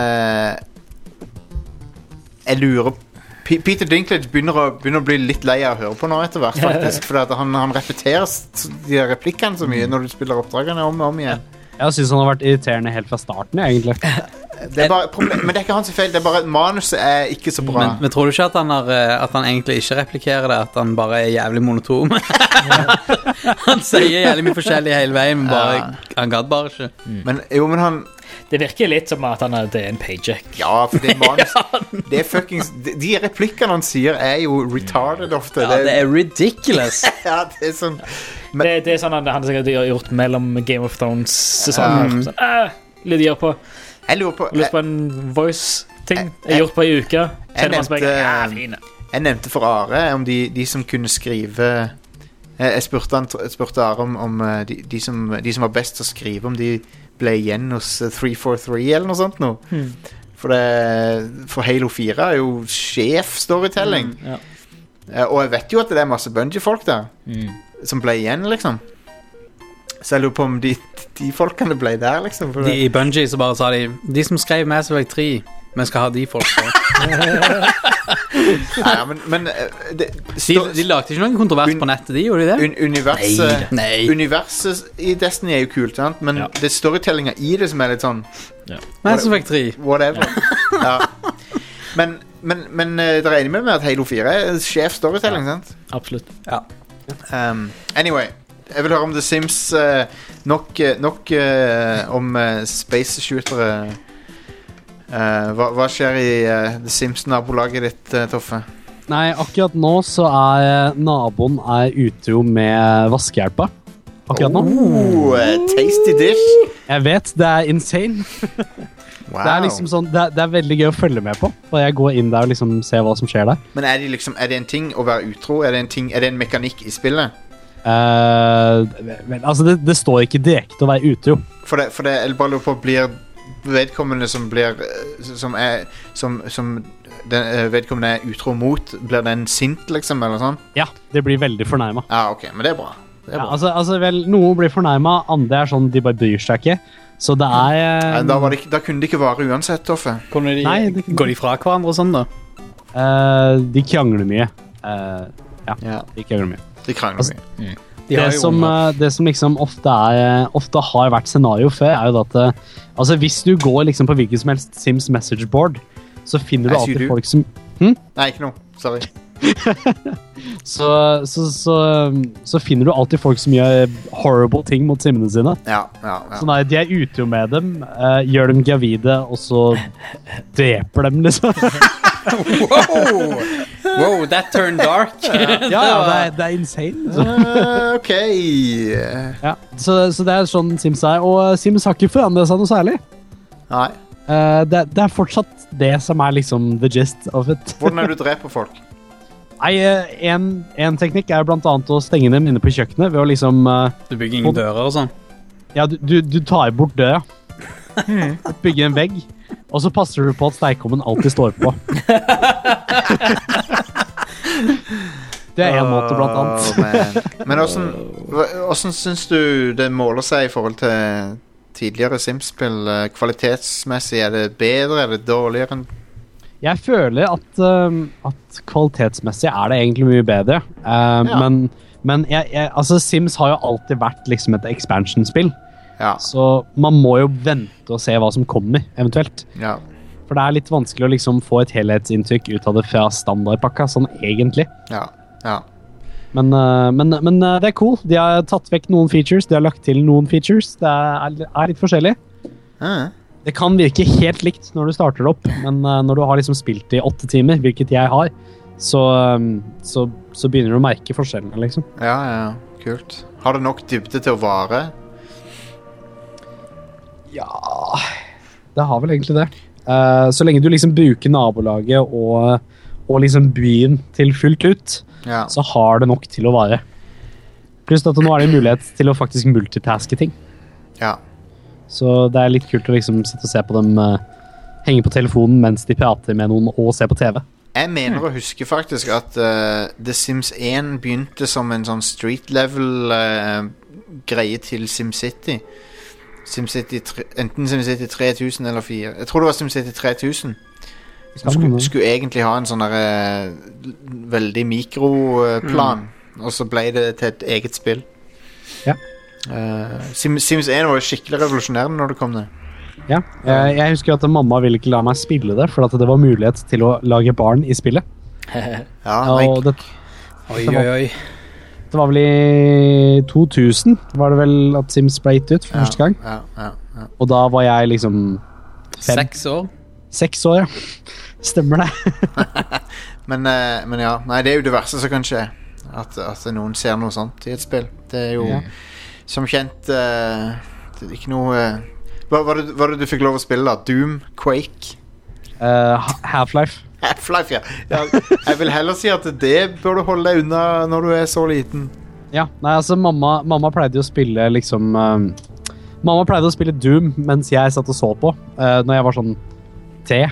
Jeg lurer på Peter Dinklage begynner å bli litt lei av å høre på nå etter hvert, faktisk. For at han repeterer de replikkene så mye når du spiller oppdragene om og om igjen. Jeg synes han har vært irriterende helt fra starten, egentlig. Det er bare men det er ikke hans feil. Det er bare at manuset er ikke så bra. Men tror du ikke at han egentlig ikke replikerer det? At han bare er jævlig monotom? Han sier jævlig mye forskjellig hele veien, men bare han gadd bare ikke. Men han det virker litt som at det er en paycheck. Ja, for det er manus. Det er fuckings de replikkene han sier er jo retarded ofte. Ja, det er ridiculous. Ja, det er sånn det er sånn han sikkert har gjort mellom Game of Thrones-sesonger. Litt gjør på Jeg lurer på en voice-ting. Jeg har gjort på en uke. Jeg nevnte for Are om de som kunne skrive. Jeg spurte Are om de som var best til å skrive, om de ble igjen hos 343 eller noe sånt nå. For Halo 4 er jo sjef storytelling. Og jeg vet jo at det er masse Bungie-folk der som ble igjen, liksom. Så jeg lurer på om de folkene ble der, liksom. I Bungie så bare sa de som skrev Mass Effect 3, vi skal ha de folkene. De lagde ikke noen kontrovers på nettet, de gjorde det? Universet i Destiny er jo kult, sant? Men det er storytellinga i det som er litt sånn Mass Effect 3 whatever. Men dere er enig med meg at Halo 4 er sjef storytelling, sant? Absolutt. Anyway, jeg vil høre om The Sims. Nok om space-shootere. Hva skjer i The Sims-nabolaget ditt, Toffe? Nei, akkurat nå så naboen utro med vaskehjelpa. Akkurat nå. Tasty dish. Jeg vet, det er insane. Wow. Det er liksom sånn, det er veldig gøy å følge med på. Og jeg går inn der og liksom ser hva som skjer der. Men er det en ting å være utro? Er det en mekanikk i spillet? Altså det står ikke direkte å være utro. For det jeg bare lurer på, blir vedkommende vedkommende er utro mot, blir den sint, liksom, eller sånn? Ja, det blir veldig fornærmet. Ja, ok, men det er bra. Ja, altså vel, noen blir fornærmet, andre sånn, de bare bryr seg ikke. Så det da kunne det ikke vare uansett, Toffe. Går de fra hverandre og sånn, da? De krangler mye. De krangler mye. mye. Det som liksom ofte har vært scenario før, er jo at altså hvis du går liksom på hvilket som helst Sims message board, så finner du alltid folk som Nei, ikke noe, sorry. så finner du alltid folk som gjør horrible ting mot simmene sine. Så nei, de er utro med dem, gjør dem gravide, og så dreper dem, liksom. Wow, that turned dark. Det er insane. Ok. Så det er sånn Sims er, og Sims har ikke forandret seg noe særlig. Nei. Det er fortsatt det som er liksom the gist of it. Hvordan er du dreper folk? Nei, en teknikk er blant annet å stenge dem inne på kjøkkenet ved å liksom Du bygger ingen dører og sånn? Ja, du tar bort døra. Bygger en vegg, og så passer du på at stekeovnen alltid står på. Det er en måte, blant annet. Men hvordan synes du det måler seg i forhold til tidligere Sims-spill? Kvalitetsmessig, er det bedre, er det dårligere? Jeg føler at kvalitetsmessig er det egentlig mye bedre. Men altså Sims har jo alltid vært liksom et expansion-spill. Så man må jo vente og se hva som kommer, eventuelt. For det er litt vanskelig å liksom få et helhetsinntrykk ut av det fra standardpakka, sånn egentlig. Men det er cool. De har tatt vekk noen features, de har lagt til noen features. Det er litt forskjellig. Det kan virke helt likt når du starter opp, men når du har liksom spilt i 8 timer, hvilket jeg har, så begynner du å merke forskjellene, liksom. Ja, kult. Har det nok dybde til å vare? Ja, det har vel egentlig det. Så lenge du liksom bruker nabolaget og liksom byen til fullt ut, så har det nok til å vare. Pluss at nå er det en mulighet til å faktisk multitaske ting. Ja. Så det er litt kult å liksom sitte og se på dem henge på telefonen mens de prater med noen og se på TV. Jeg mener å huske faktisk at The Sims 1 begynte som en sånn street level greie til SimCity. Enten SimCity 3000 eller 4. Jeg tror det var SimCity 3000. Som skulle egentlig ha en sånn der veldig mikroplan, og så ble det til et eget spill. Ja. Sims 1 var skikkelig revolusjonerende når det kom ned. Ja, jeg husker at mamma ville ikke la meg spille det, for at det var mulighet til å lage barn i spillet. Oi. Det var vel i 2000 var det vel at Sims ble gitt ut for første gang. Ja. Og da var jeg liksom 6 år. 6 år, ja. Stemmer det. men ja, nei, det er jo det verste som kan skje. At noen ser noe sånt i et spill. Det er jo som kjent det er ikke noe hva var det du fikk lov å spille da? Doom, Quake? Half-Life. Half-Life, ja. Jeg vil heller si at det bør du holde deg unna når du er så liten. Ja, nei, altså mamma pleide å spille liksom mamma pleide å spille Doom mens jeg satt og så på når jeg var sånn 3.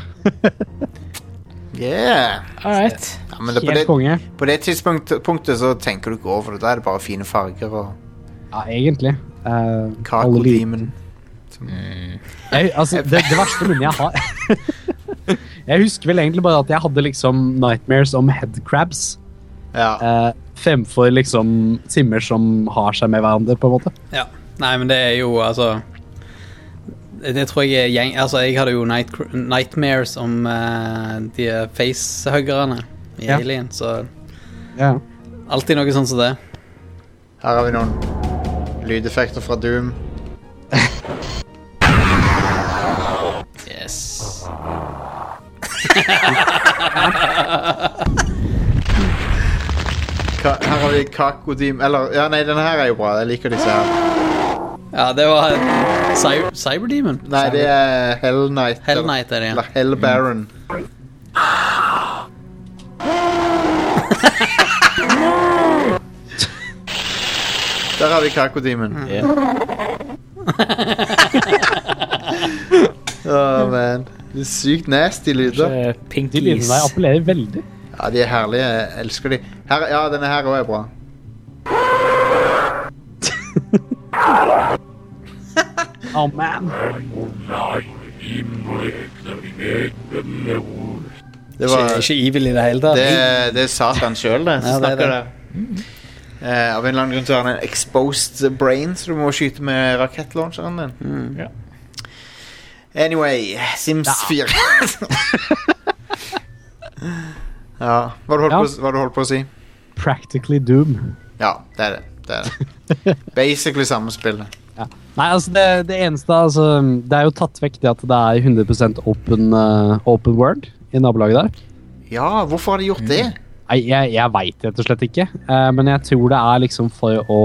Yeah. Alright. Ja, men på det tidspunktet så tenker du ikke over det. Da er det bare fine farger og... Ja, egentlig. Kako-demon. Altså, det verste minnet jeg har jeg husker vel egentlig bare at jeg hadde liksom nightmares om headcrabs fremfor liksom simmer som har seg med hverandre på en måte. Ja, nei, men det er jo altså det tror jeg altså jeg hadde jo nightmares om de facehuggerne i Alien, så alltid noe sånn som det. Her har vi noen lydeffekter fra Doom. Yes. Her har vi Kako-Demon. Eller, ja, nei, denne her er jo bra. Jeg liker disse her. Ja, det var Cyberdemon. Nei, det er Hell Knight. Hell Knight er det, ja. Eller Hell Baron. Der har vi Kako-Demon. Man. Det er sykt nasty lyder. De lydene der appellerer veldig. Ja, de er herlige. Jeg elsker de. Her, ja, denne her også er bra. Oh, man. Det var ikke evil i det hele tatt. Det er Satan selv det. Så snakker det. Av en eller annen grunn så har han en exposed brain, så du må skyte med rakettlauncheren din. Ja. Anyway, Sims 4. Ja, hva har du holdt på å si? Practically Doom. Ja, det er det. Basically samme spill. Ja. Nei, altså det eneste, altså, det er jo tatt vekk det at det er 100% open world i nabolaget der. Ja, hvorfor har de gjort det? Nei, jeg vet rett og slett ikke, men jeg tror det er liksom for å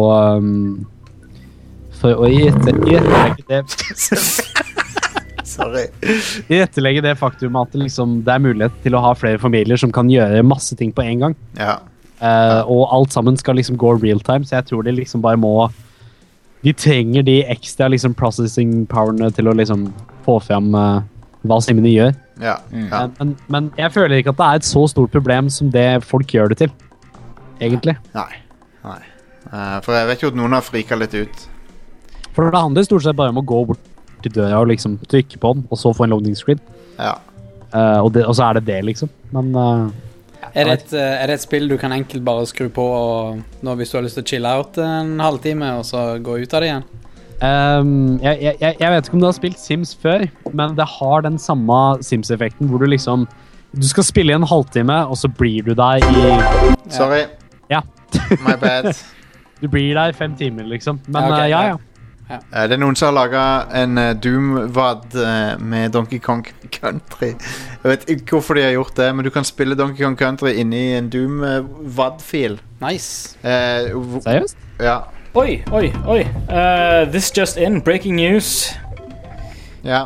gjettelegge det Sorry. Gjettelegge det faktum at liksom, det er mulighet til å ha flere familier som kan gjøre masse ting på en gang. Ja. Og alt sammen skal liksom gå real time, så jeg tror de liksom bare må de trenger de ekstra liksom processing powerne til å liksom få frem hva simmene gjør. Ja. Men jeg føler ikke at det er et så stort problem som det folk gjør det til, egentlig. Nei. For jeg vet jo at noen har friket litt ut. For det handler stort sett bare om å gå bort til døra og liksom trykke på den, og så få en loading screen. Ja. Og så er det liksom. Men er det et spill du kan enkelt bare skru på nå hvis du har lyst til å chille out en halvtime og så gå ut av det igjen? Jeg vet ikke om du har spilt Sims før, men det har den samme Sims-effekten hvor du liksom du skal spille i en halvtime og så blir du der i Sorry. Ja. My bad. Du blir der I 5 timer, liksom. Men okay, ja. Det noen som har laget en Doom-VAD med Donkey Kong Country. Jeg vet ikke hvorfor de har gjort det, men du kan spille Donkey Kong Country inni en Doom-VAD-fil. Nice. Seriøst? Ja. Oi. This just in, breaking news. Ja.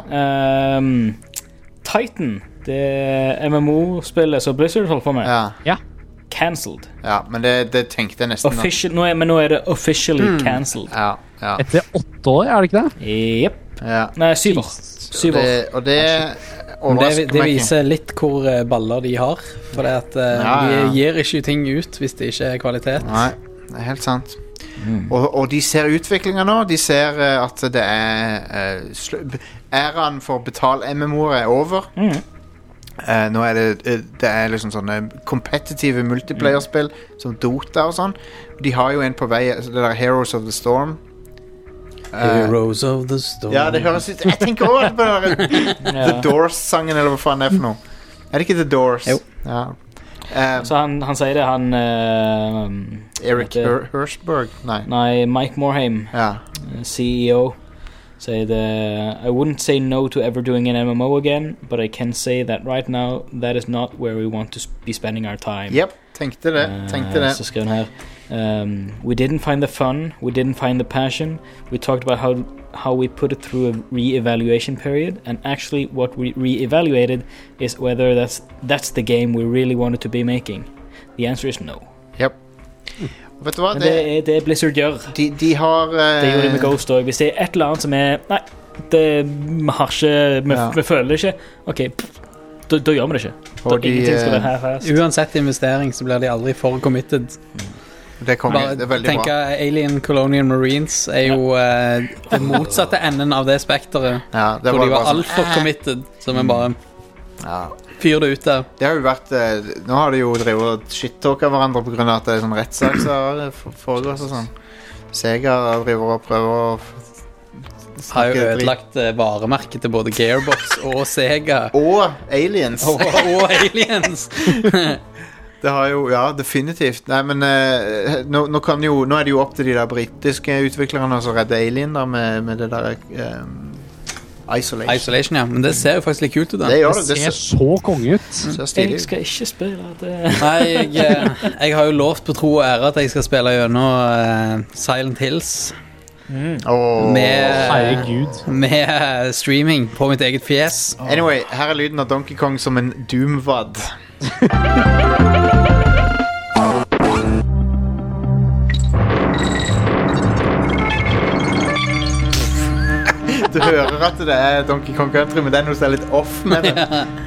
Titan, det MMO-spillet som Blizzard holdt på med. Ja. Cancelled. Ja, men det tenkte jeg nesten. Nå er det officially cancelled. Ja. Etter 8 år, det ikke det? Jep. Ja. Nei, 7 år. 7 år. Og det overrasker det viser litt hvor baller de har. For det at de gir ikke ting ut hvis det ikke er kvalitet. Nei, det helt sant. Og de ser utviklingen nå. De ser at det æraen for betal MMO'er over. Nå det liksom sånne kompetitive multiplayer-spill som Dota og sånn. De har jo en på vei, det der Heroes of the Storm. Heroes of the Storm. Ja, det høres ut. Jeg tenker også på det der The Doors-sangen, eller hva faen det for noe. Det ikke The Doors? Jo. Ja. Så han sier det, han Eric Hirschberg? Nei, Mike Morhaime, CEO, say I wouldn't say no to ever doing an MMO again, but I can say that right now that is not where we want to be spending our time. Yep, tenkte det. Så skrev han her, we didn't find the fun, we didn't find the passion, we talked about how we put it through a re-evaluation period, and actually what we re-evaluated is whether that's the game we really wanted to be making. The answer is no. Yep. Vet du hva? Det Blizzard gjør. De har det gjorde de med Ghost også. Hvis det et eller annet som nei, vi har ikke, vi føler det ikke. Ok, da gjør vi det ikke. Ingenting skal være her fast. Uansett investering så blir de aldri for committed. Det er veldig bra. Tenk Alien Colonial Marines er jo det motsatte enden av det spekteret. Ja, det hvor de var alt for committed, så vi bare fyr det ut der. Det har jo vært nå har de jo drevet og shit-talket hverandre på grunn av at det er sånn rettssak som foregår og sånn. Sega driver og prøver å har jo ødelagt varemerket til både Gearbox og Sega og Aliens og Aliens. Det har jo, definitivt. Nei, men nå er det jo opp til de der britiske utviklerne som redder Alien da, med det der Isolation, ja. Men det ser jo faktisk litt kult ut da. Det ser så konge ut. Jeg skal ikke spille det. Nei, jeg har jo lovt på tro og ære at jeg skal spille gjennom Silent Hills. Med streaming på mitt eget fjes. Anyway, her er lyden av Donkey Kong som en Doom-VAD. Du hører at det er Donkey Kong Country, men det er noe som er litt off med det.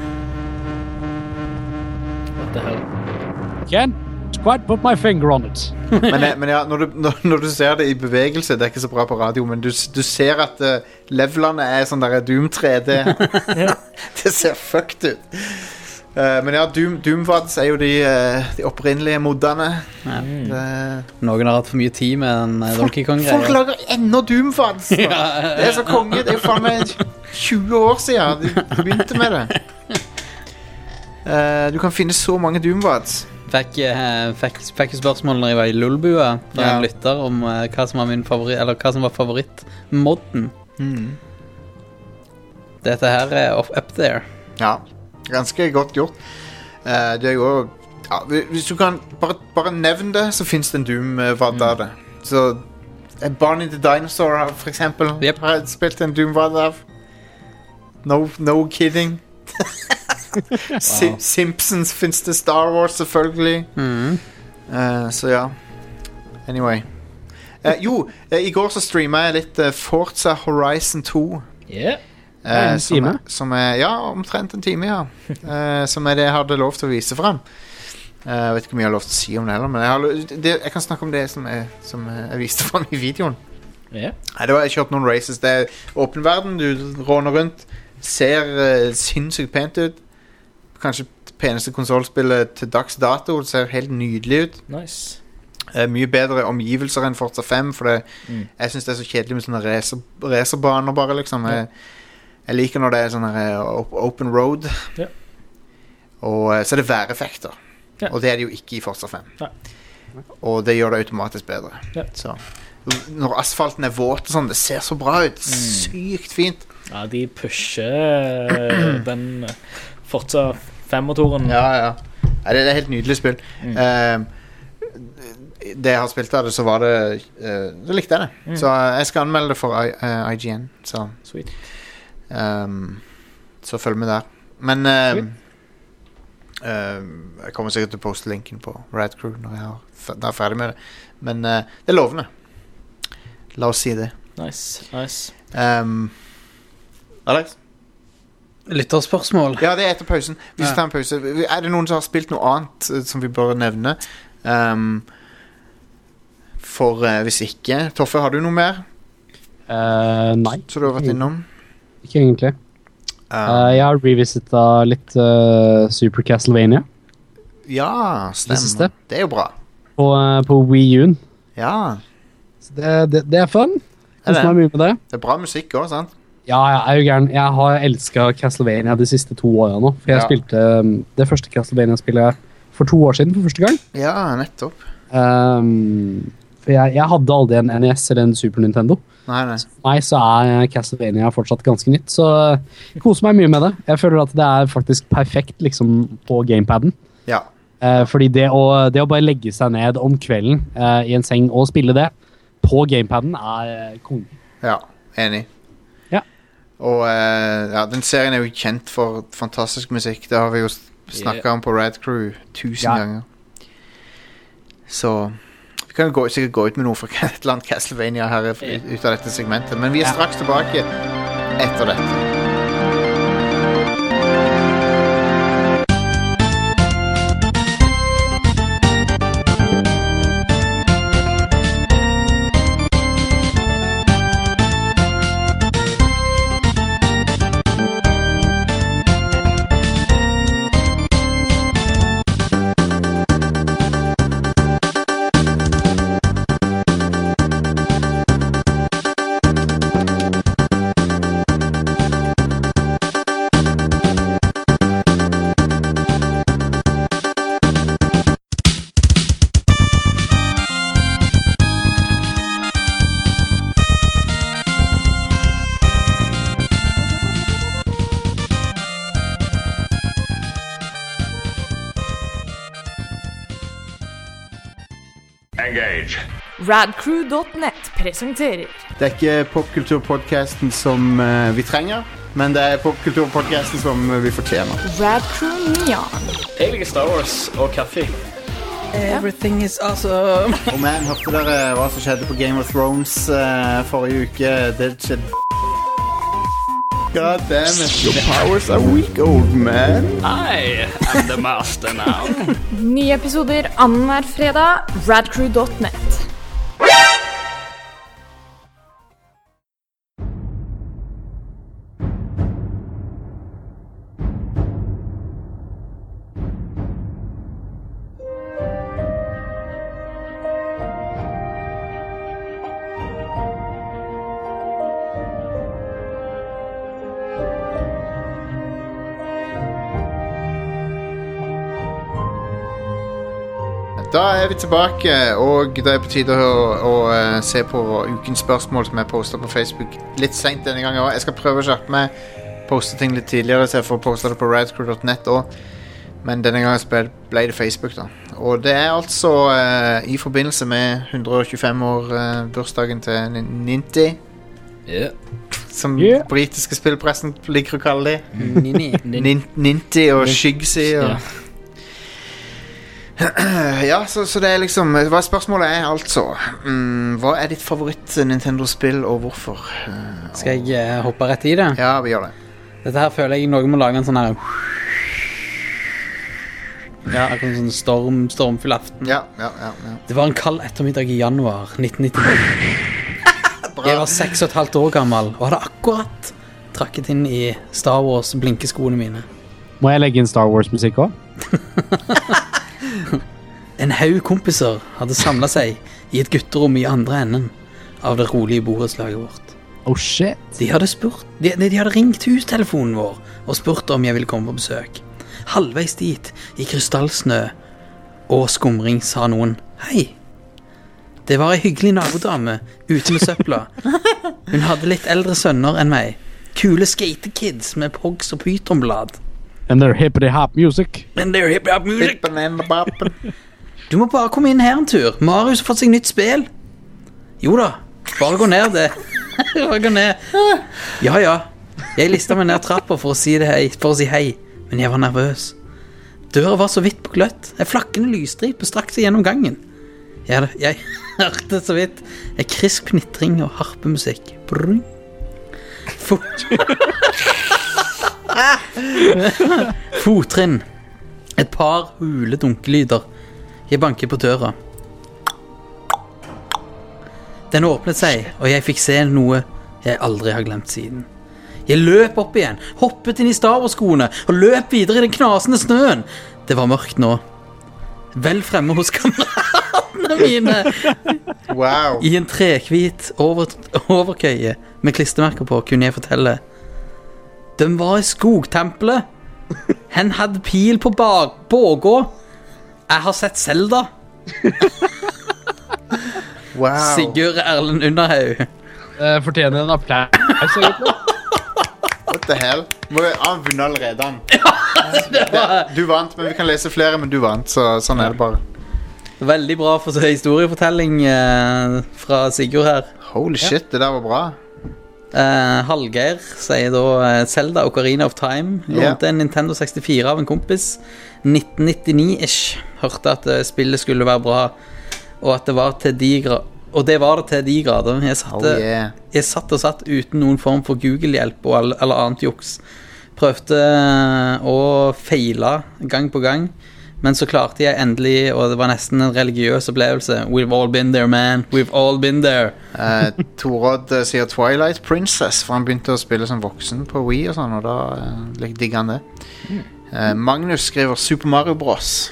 What the hell? Can't quite put my finger on it. Men ja, når du ser det i bevegelse, det er ikke så bra på radio, men du ser at levelene er sånn der Doom 3D. Det ser fucked ut. Men ja, Doom-VADs er jo de opprinnelige moddene. Noen har hatt for mye tid med den Donkey Kong-greia. Folk lager ennå Doom-VADs. Det er så konge. Det er jo faen meg 20 år siden de begynte med det. Du kan finne så mange Doom-VADs. Fikk spørsmål når jeg var i Lullbua fra en lytter om hva som var min favoritt, eller hva som var favorittmodden. Dette her er up there. Ja, ganske godt gjort. Det er jo hvis du kan bare nevne det, så finnes det en Doom-VAD av det. Så Barney the Dinosaur for eksempel har jeg spilt en Doom-VAD av. No kidding. Simpsons finnes det, Star Wars selvfølgelig. Så ja. Anyway. I går så streamet jeg litt Forza Horizon 2. En time? Som er, omtrent en time, som er det jeg hadde lov til å vise frem. Jeg vet ikke om jeg har lov til å si om det heller, men jeg kan snakke om det som jeg viste frem i videoen. Nei, det var jeg kjørt noen races. Det er åpen verden, du råner rundt, ser sinnssykt pent ut. Kanskje det peneste konsolspillet til dags dato. Det ser helt nydelig ut. Nice. Mye bedre omgivelser enn Forza 5, for jeg synes det er så kjedelig med sånne racerbaner bare liksom. Jeg liker når det er sånne open road. Og så er det væreffekter. Og det er det jo ikke i Forza 5. Og det gjør det automatisk bedre. Så når asfalten våt og sånn, det ser så bra ut. Sykt fint. Ja, de pusher den Forza 5-motoren. Ja, det er helt nydelig spill. Det jeg har spilt av det, så var det så likte jeg det. Så jeg skal anmelde det for IGN. Så sweet. Så følg med der. Men jeg kommer sikkert til å poste linken på Rad Crew når jeg er ferdig med det. Men det er lovende. La oss si det. Nice. Alex? Lytterspørsmål. Ja, det er etter pausen. Vi skal ta en pause. Er det noen som har spilt noe annet som vi bør nevne? For hvis ikke Toffe, har du noe mer? Nei. Så du har vært innom? Ikke egentlig. Jeg har revisitet litt Super Castlevania. Ja, stemmer. Det er jo bra. På Wii U. Ja. Så det er fun. Det er bra musikk også, sant? Ja, jeg er jo gæren. Jeg har elsket Castlevania de siste 2 årene nå. For jeg spilte det første Castlevania-spillet for 2 år siden for første gang. Ja, nettopp. For jeg hadde aldri en NES eller en Super Nintendo. Nei. For meg så er Castlevania fortsatt ganske nytt, så jeg koser meg mye med det. Jeg føler at det er faktisk perfekt liksom på gamepadden. Ja. Fordi det å bare legge seg ned om kvelden i en seng og spille det på gamepadden er konge. Ja, enig. Ja. Og den serien er jo kjent for fantastisk musikk. Det har vi jo snakket om på Rad Crew 1000 ganger. Så vi kan jo sikkert gå ut med noe fra et eller annet Castlevania her ut av dette segmentet. Men vi er straks tilbake etter dette. Radcrew.net presenterer. Det er ikke popkulturpodcasten som vi trenger, men det er popkulturpodcasten som vi fortjener. Radcrew Neon. Jeg liker Star Wars og kaffe. Everything is awesome. Og man, hørte dere hva som skjedde på Game of Thrones forrige uke? Det skjedde. God damn it. Your powers are weak, old man. I am the master now. Nye episoder annenhver fredag. Radcrew.net. Da er vi tilbake, og det er på tide å se på ukens spørsmål som jeg postet på Facebook litt sent denne gangen. Jeg skal prøve å skjerpe meg, poste ting litt tidligere, så jeg får postet det på radcrew.net også. Men denne gangen ble det Facebook da. Og det er altså i forbindelse med 125 år bursdagen til Ninty. Som britiske spillpressen liker å kalle det. Ninty og Shigsy og... Ja, så det er liksom hva spørsmålet er altså hva er ditt favoritt Nintendo-spill og hvorfor? Skal jeg hoppe rett i det? Ja, vi gjør det. Dette her føler jeg noen må lage en sånn her akkurat en sånn stormfull aften. Ja. Det var en kald ettermiddag i januar 1999. Jeg var 6,5 år gammel og hadde akkurat trakket inn i Star Wars blinkeskoene mine. Må jeg legge inn Star Wars-musikk også? En haug kompiser hadde samlet seg i et gutterom i andre enden av det rolige borettslaget vårt. Oh shit. De hadde ringt hustelefonen vår og spurt om jeg ville komme på besøk. Halvveis dit, i krystallsnø og skumring, sa noen, Hei. Det var en hyggelig nabodame ute med søpla. Hun hadde litt eldre sønner enn meg. Kule skatekids med pogs og pytonblad. And they're hippity-hop music. Du må bare komme inn her en tur. Marius har fått seg nytt spill. Jo da, bare gå ned det. Bare gå ned. Ja. Jeg listet meg ned trappa for å si hei, men jeg var nervøs. Døra var så vidt på gløtt. En flakkende lysstripe strakk seg gjennom gangen. Jeg hørte så vidt en krisk knitring og harpemusikk. Fottrinn. Et par hule dunkelyder. Jeg banket på døra. Den åpnet seg, og jeg fikk se noe jeg aldri har glemt siden. Jeg løp opp igjen, hoppet inn i Star Wars-skoene og løp videre i den knasende snøen. Det var mørkt nå. Vel fremme hos kameratene mine. Wow. I en trekvit overkøye med klistermerker på kunne jeg fortelle. De var i skogtempelet. Hen hadde pil på bågå. Jeg har sett Zelda. Wow. Sigurd Erlend Underhaug. Fortjener en applaus, egentlig. What the hell? Han vunnet allerede, han. Du vant, men vi kan lese flere, men du vant, så sånn er det bare. Veldig bra for historiefortelling fra Sigurd her. Holy shit, det der var bra. Hallgeir sier da Zelda Ocarina of Time. Lånte en Nintendo 64 av en kompis 1999-ish. Hørte at spillet skulle være bra, og at det var til de grader. Jeg satt uten noen form for Google-hjelp eller annet juks. Prøvde å feile gang på gang, men så klarte jeg endelig, og det var nesten en religiøs opplevelse. We've all been there, man. We've all been there. Torod sier Twilight Princess, for han begynte å spille som voksen på Wii og sånn, og da digger han det. Magnus skriver Super Mario Bros.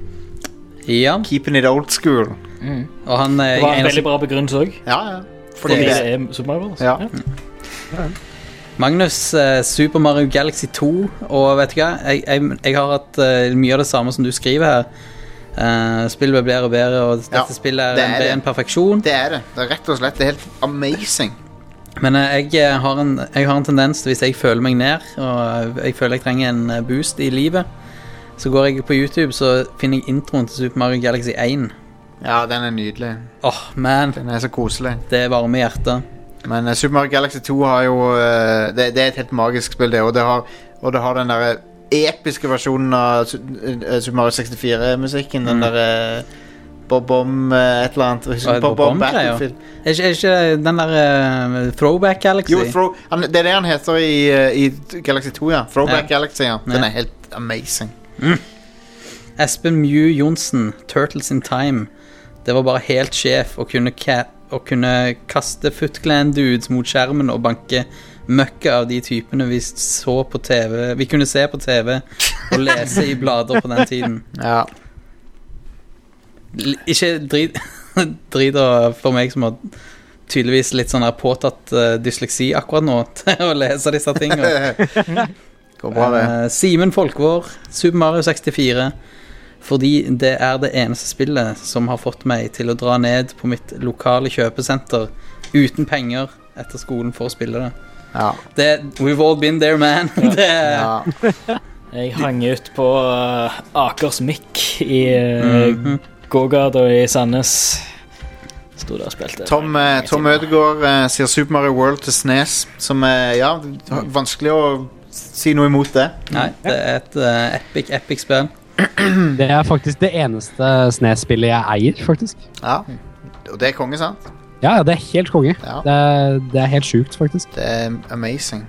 Ja. Keeping it old school. Og han, det var en veldig bra begrunnelse også. Ja. Fordi det er Super Mario Bros. Ja. Magnus, Super Mario Galaxy 2. Og vet du hva, jeg har hatt mye av det samme som du skriver her. Spillet blir bedre og bedre, og dette spillet er en perfeksjon. Det er rett og slett, det er helt amazing. Men jeg har en tendens til, hvis jeg føler meg ned, og jeg føler jeg trenger en boost i livet, så går jeg på YouTube, så finner jeg introen til Super Mario Galaxy 1. Ja, den er nydelig. Man. Den er så koselig. Det er varme i hjertet. Men Super Mario Galaxy 2 har jo det er et helt magisk spill, det. Og det har den der episke versjonen av Super Mario 64-musikken. Den der Bob-Bomb et eller annet. Bob-Bomb Battlefield. Er ikke den der Throwback Galaxy? Jo, det er det han heter i Galaxy 2, ja. Throwback Galaxy, ja. Den er helt amazing. Espen Mew Johnsen, Turtles in Time. Det var bare helt sjef å kunne kaste Foot Clan dudes mot skjermen og banke møkket av de typene vi så på TV. Vi kunne se på TV og lese i blader på den tiden. Ja. Ikke drit for meg som har tydeligvis litt sånn her påtatt dysleksi akkurat nå til å lese disse tingene. Går bra det. Simen Folkvår, Super Mario 64. Fordi det er det eneste spillet som har fått meg til å dra ned på mitt lokale kjøpesenter uten penger etter skolen for å spille det. Ja. We've all been there, man. Jeg hang ut på Akers Mikk i Gågard og i Sandnes. Stod der og spilte. Tom Ødegård sier Super Mario World til SNES, som er vanskelig å si noe imot det. Nei, det er et epic spill. Det er faktisk det eneste SNES-spillet jeg eier, faktisk. Ja, og det er konge, sant? Ja, det er helt konge. Ja. Det er helt sjukt, faktisk. Det er amazing.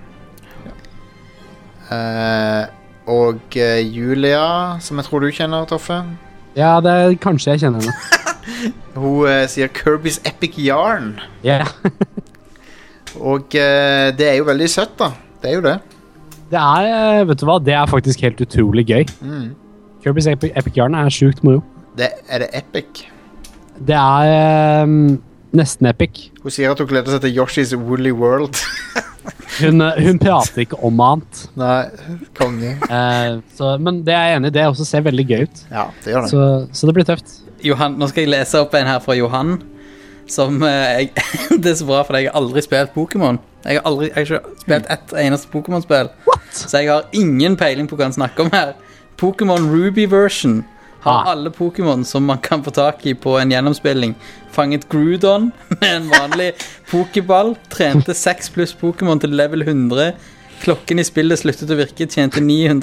Og Julia, som jeg tror du kjenner, Toffe. Ja, kanskje jeg kjenner henne. Hun sier Kirby's Epic Yarn. Ja. Og det er jo veldig søtt, da. Det er jo det. Vet du hva, det er faktisk helt utrolig gøy. Kirby's Epic Yarn er sjukt moro. Er det epic? Det er nesten epic. Hun sier at hun gleder seg til Yoshi's Woolly World. hun prater ikke om annet. Nei, konge. Men det er jeg enig i. Det også ser veldig gøy ut. Ja, det gjør det. Så det blir tøft. Johan, nå skal jeg lese opp en her fra Johan. Som det er så bra, for jeg har aldri spilt Pokémon. Jeg har ikke spilt ett eneste Pokémon-spill. Så jeg har ingen peiling på hva han snakker om her. Pokémon Ruby version har alle Pokémon som man kan få tak i på en gjennomspilling. Fanget Groudon med en vanlig Pokéball. Trente 6+ Pokémon til level 100. Klokken i spillet sluttet å virke. Tjente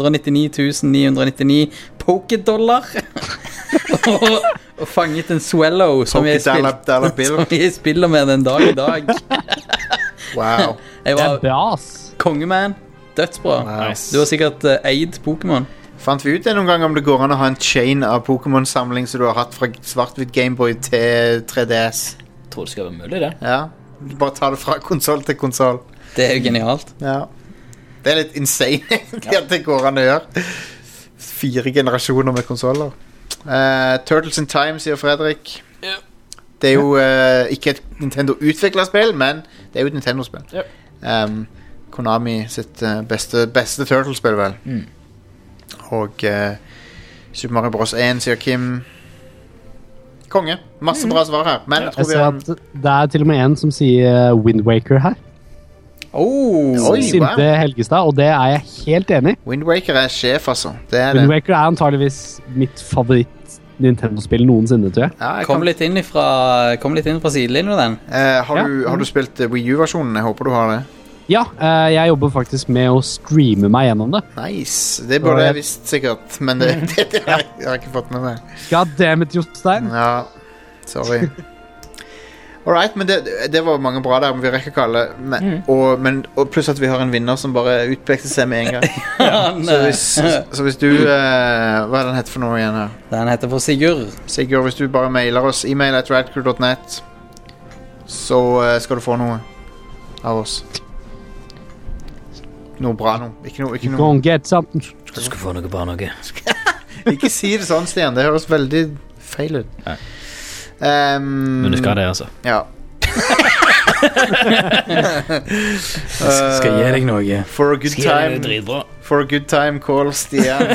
999 Pokédollar. og fanget en Swallow som jeg spiller med den dag i dag. Wow. Jeg var det er bra, ass. Kongeman. Dødsbra. Nice. Du har sikkert eid Pokémon. Fant vi ut det noen gang om det går an å ha en chain av Pokémon-samling som du har hatt fra svart-hvitt Gameboy til 3DS? Jeg tror det skal være mulig, det. Ja, bare ta det fra konsol til konsol. Det er jo genialt. Ja. Det er litt insane egentlig at det går an å gjøre. 4 generasjoner med konsoler. Turtles in Time, sier Fredrik. Det er jo ikke et Nintendo-utviklet spill, men det er jo et Nintendo-spill. Konami sitt beste Turtles-spill, vel. Og Super Mario Bros. 1, sier Kim. Konge. Masse bra svar her. Men jeg tror ser at det er til og med en som sier Wind Waker her. Sinte Helgestad, og det er jeg helt enig. Wind Waker er sjef, altså. Wind Waker er antageligvis mitt favoritt Nintendo-spill noensinne, tror jeg. Ja, kom litt inn fra sidelinjen den. Har du spilt Wii U-versjonen? Jeg håper du har det. Ja, jeg jobber faktisk med å streame meg gjennom det. Nice. Det burde jeg visst sikkert, men det har jeg ikke fått med meg. God damn it, Jostein. Ja, sorry. Alright, men det var mange bra der, men vi rekker ikke alle. Og pluss at vi har en vinner som bare utpekte seg med en gang. Så hvis du hva er den heter for noe igjen her? Den heter for Sigurd. Sigurd, hvis du bare mailer oss email@radcrew.net, så skal du få noe av oss. Noe bra noe. Ikke noe. Don't get something. Du skal få noe bra noe. Ikke si det sånn, Stian. Det høres veldig feil ut. Men du skal det, altså. Ja. Skal gi deg noe. For a good time, call Stian.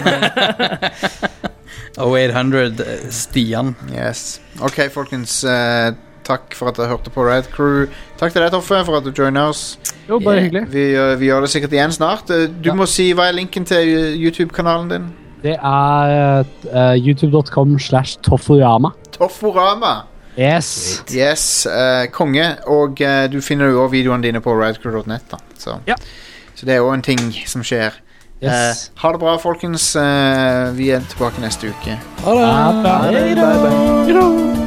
0800 Stian. Yes. Ok, folkens. Takk for at dere hørte på Red Crew. Takk til deg, Toffe, for at du joiner oss. Jo, bare hyggelig. Vi gjør det sikkert igjen snart. Du må si hva er linken til YouTube-kanalen din. Det er youtube.com/Tofforama. Tofforama. Yes. Konge. Og du finner jo også videoene dine på radcrew.net da. Så det er jo en ting som skjer. Yes. Ha det bra, folkens. Vi er tilbake neste uke. Ha det. Bye.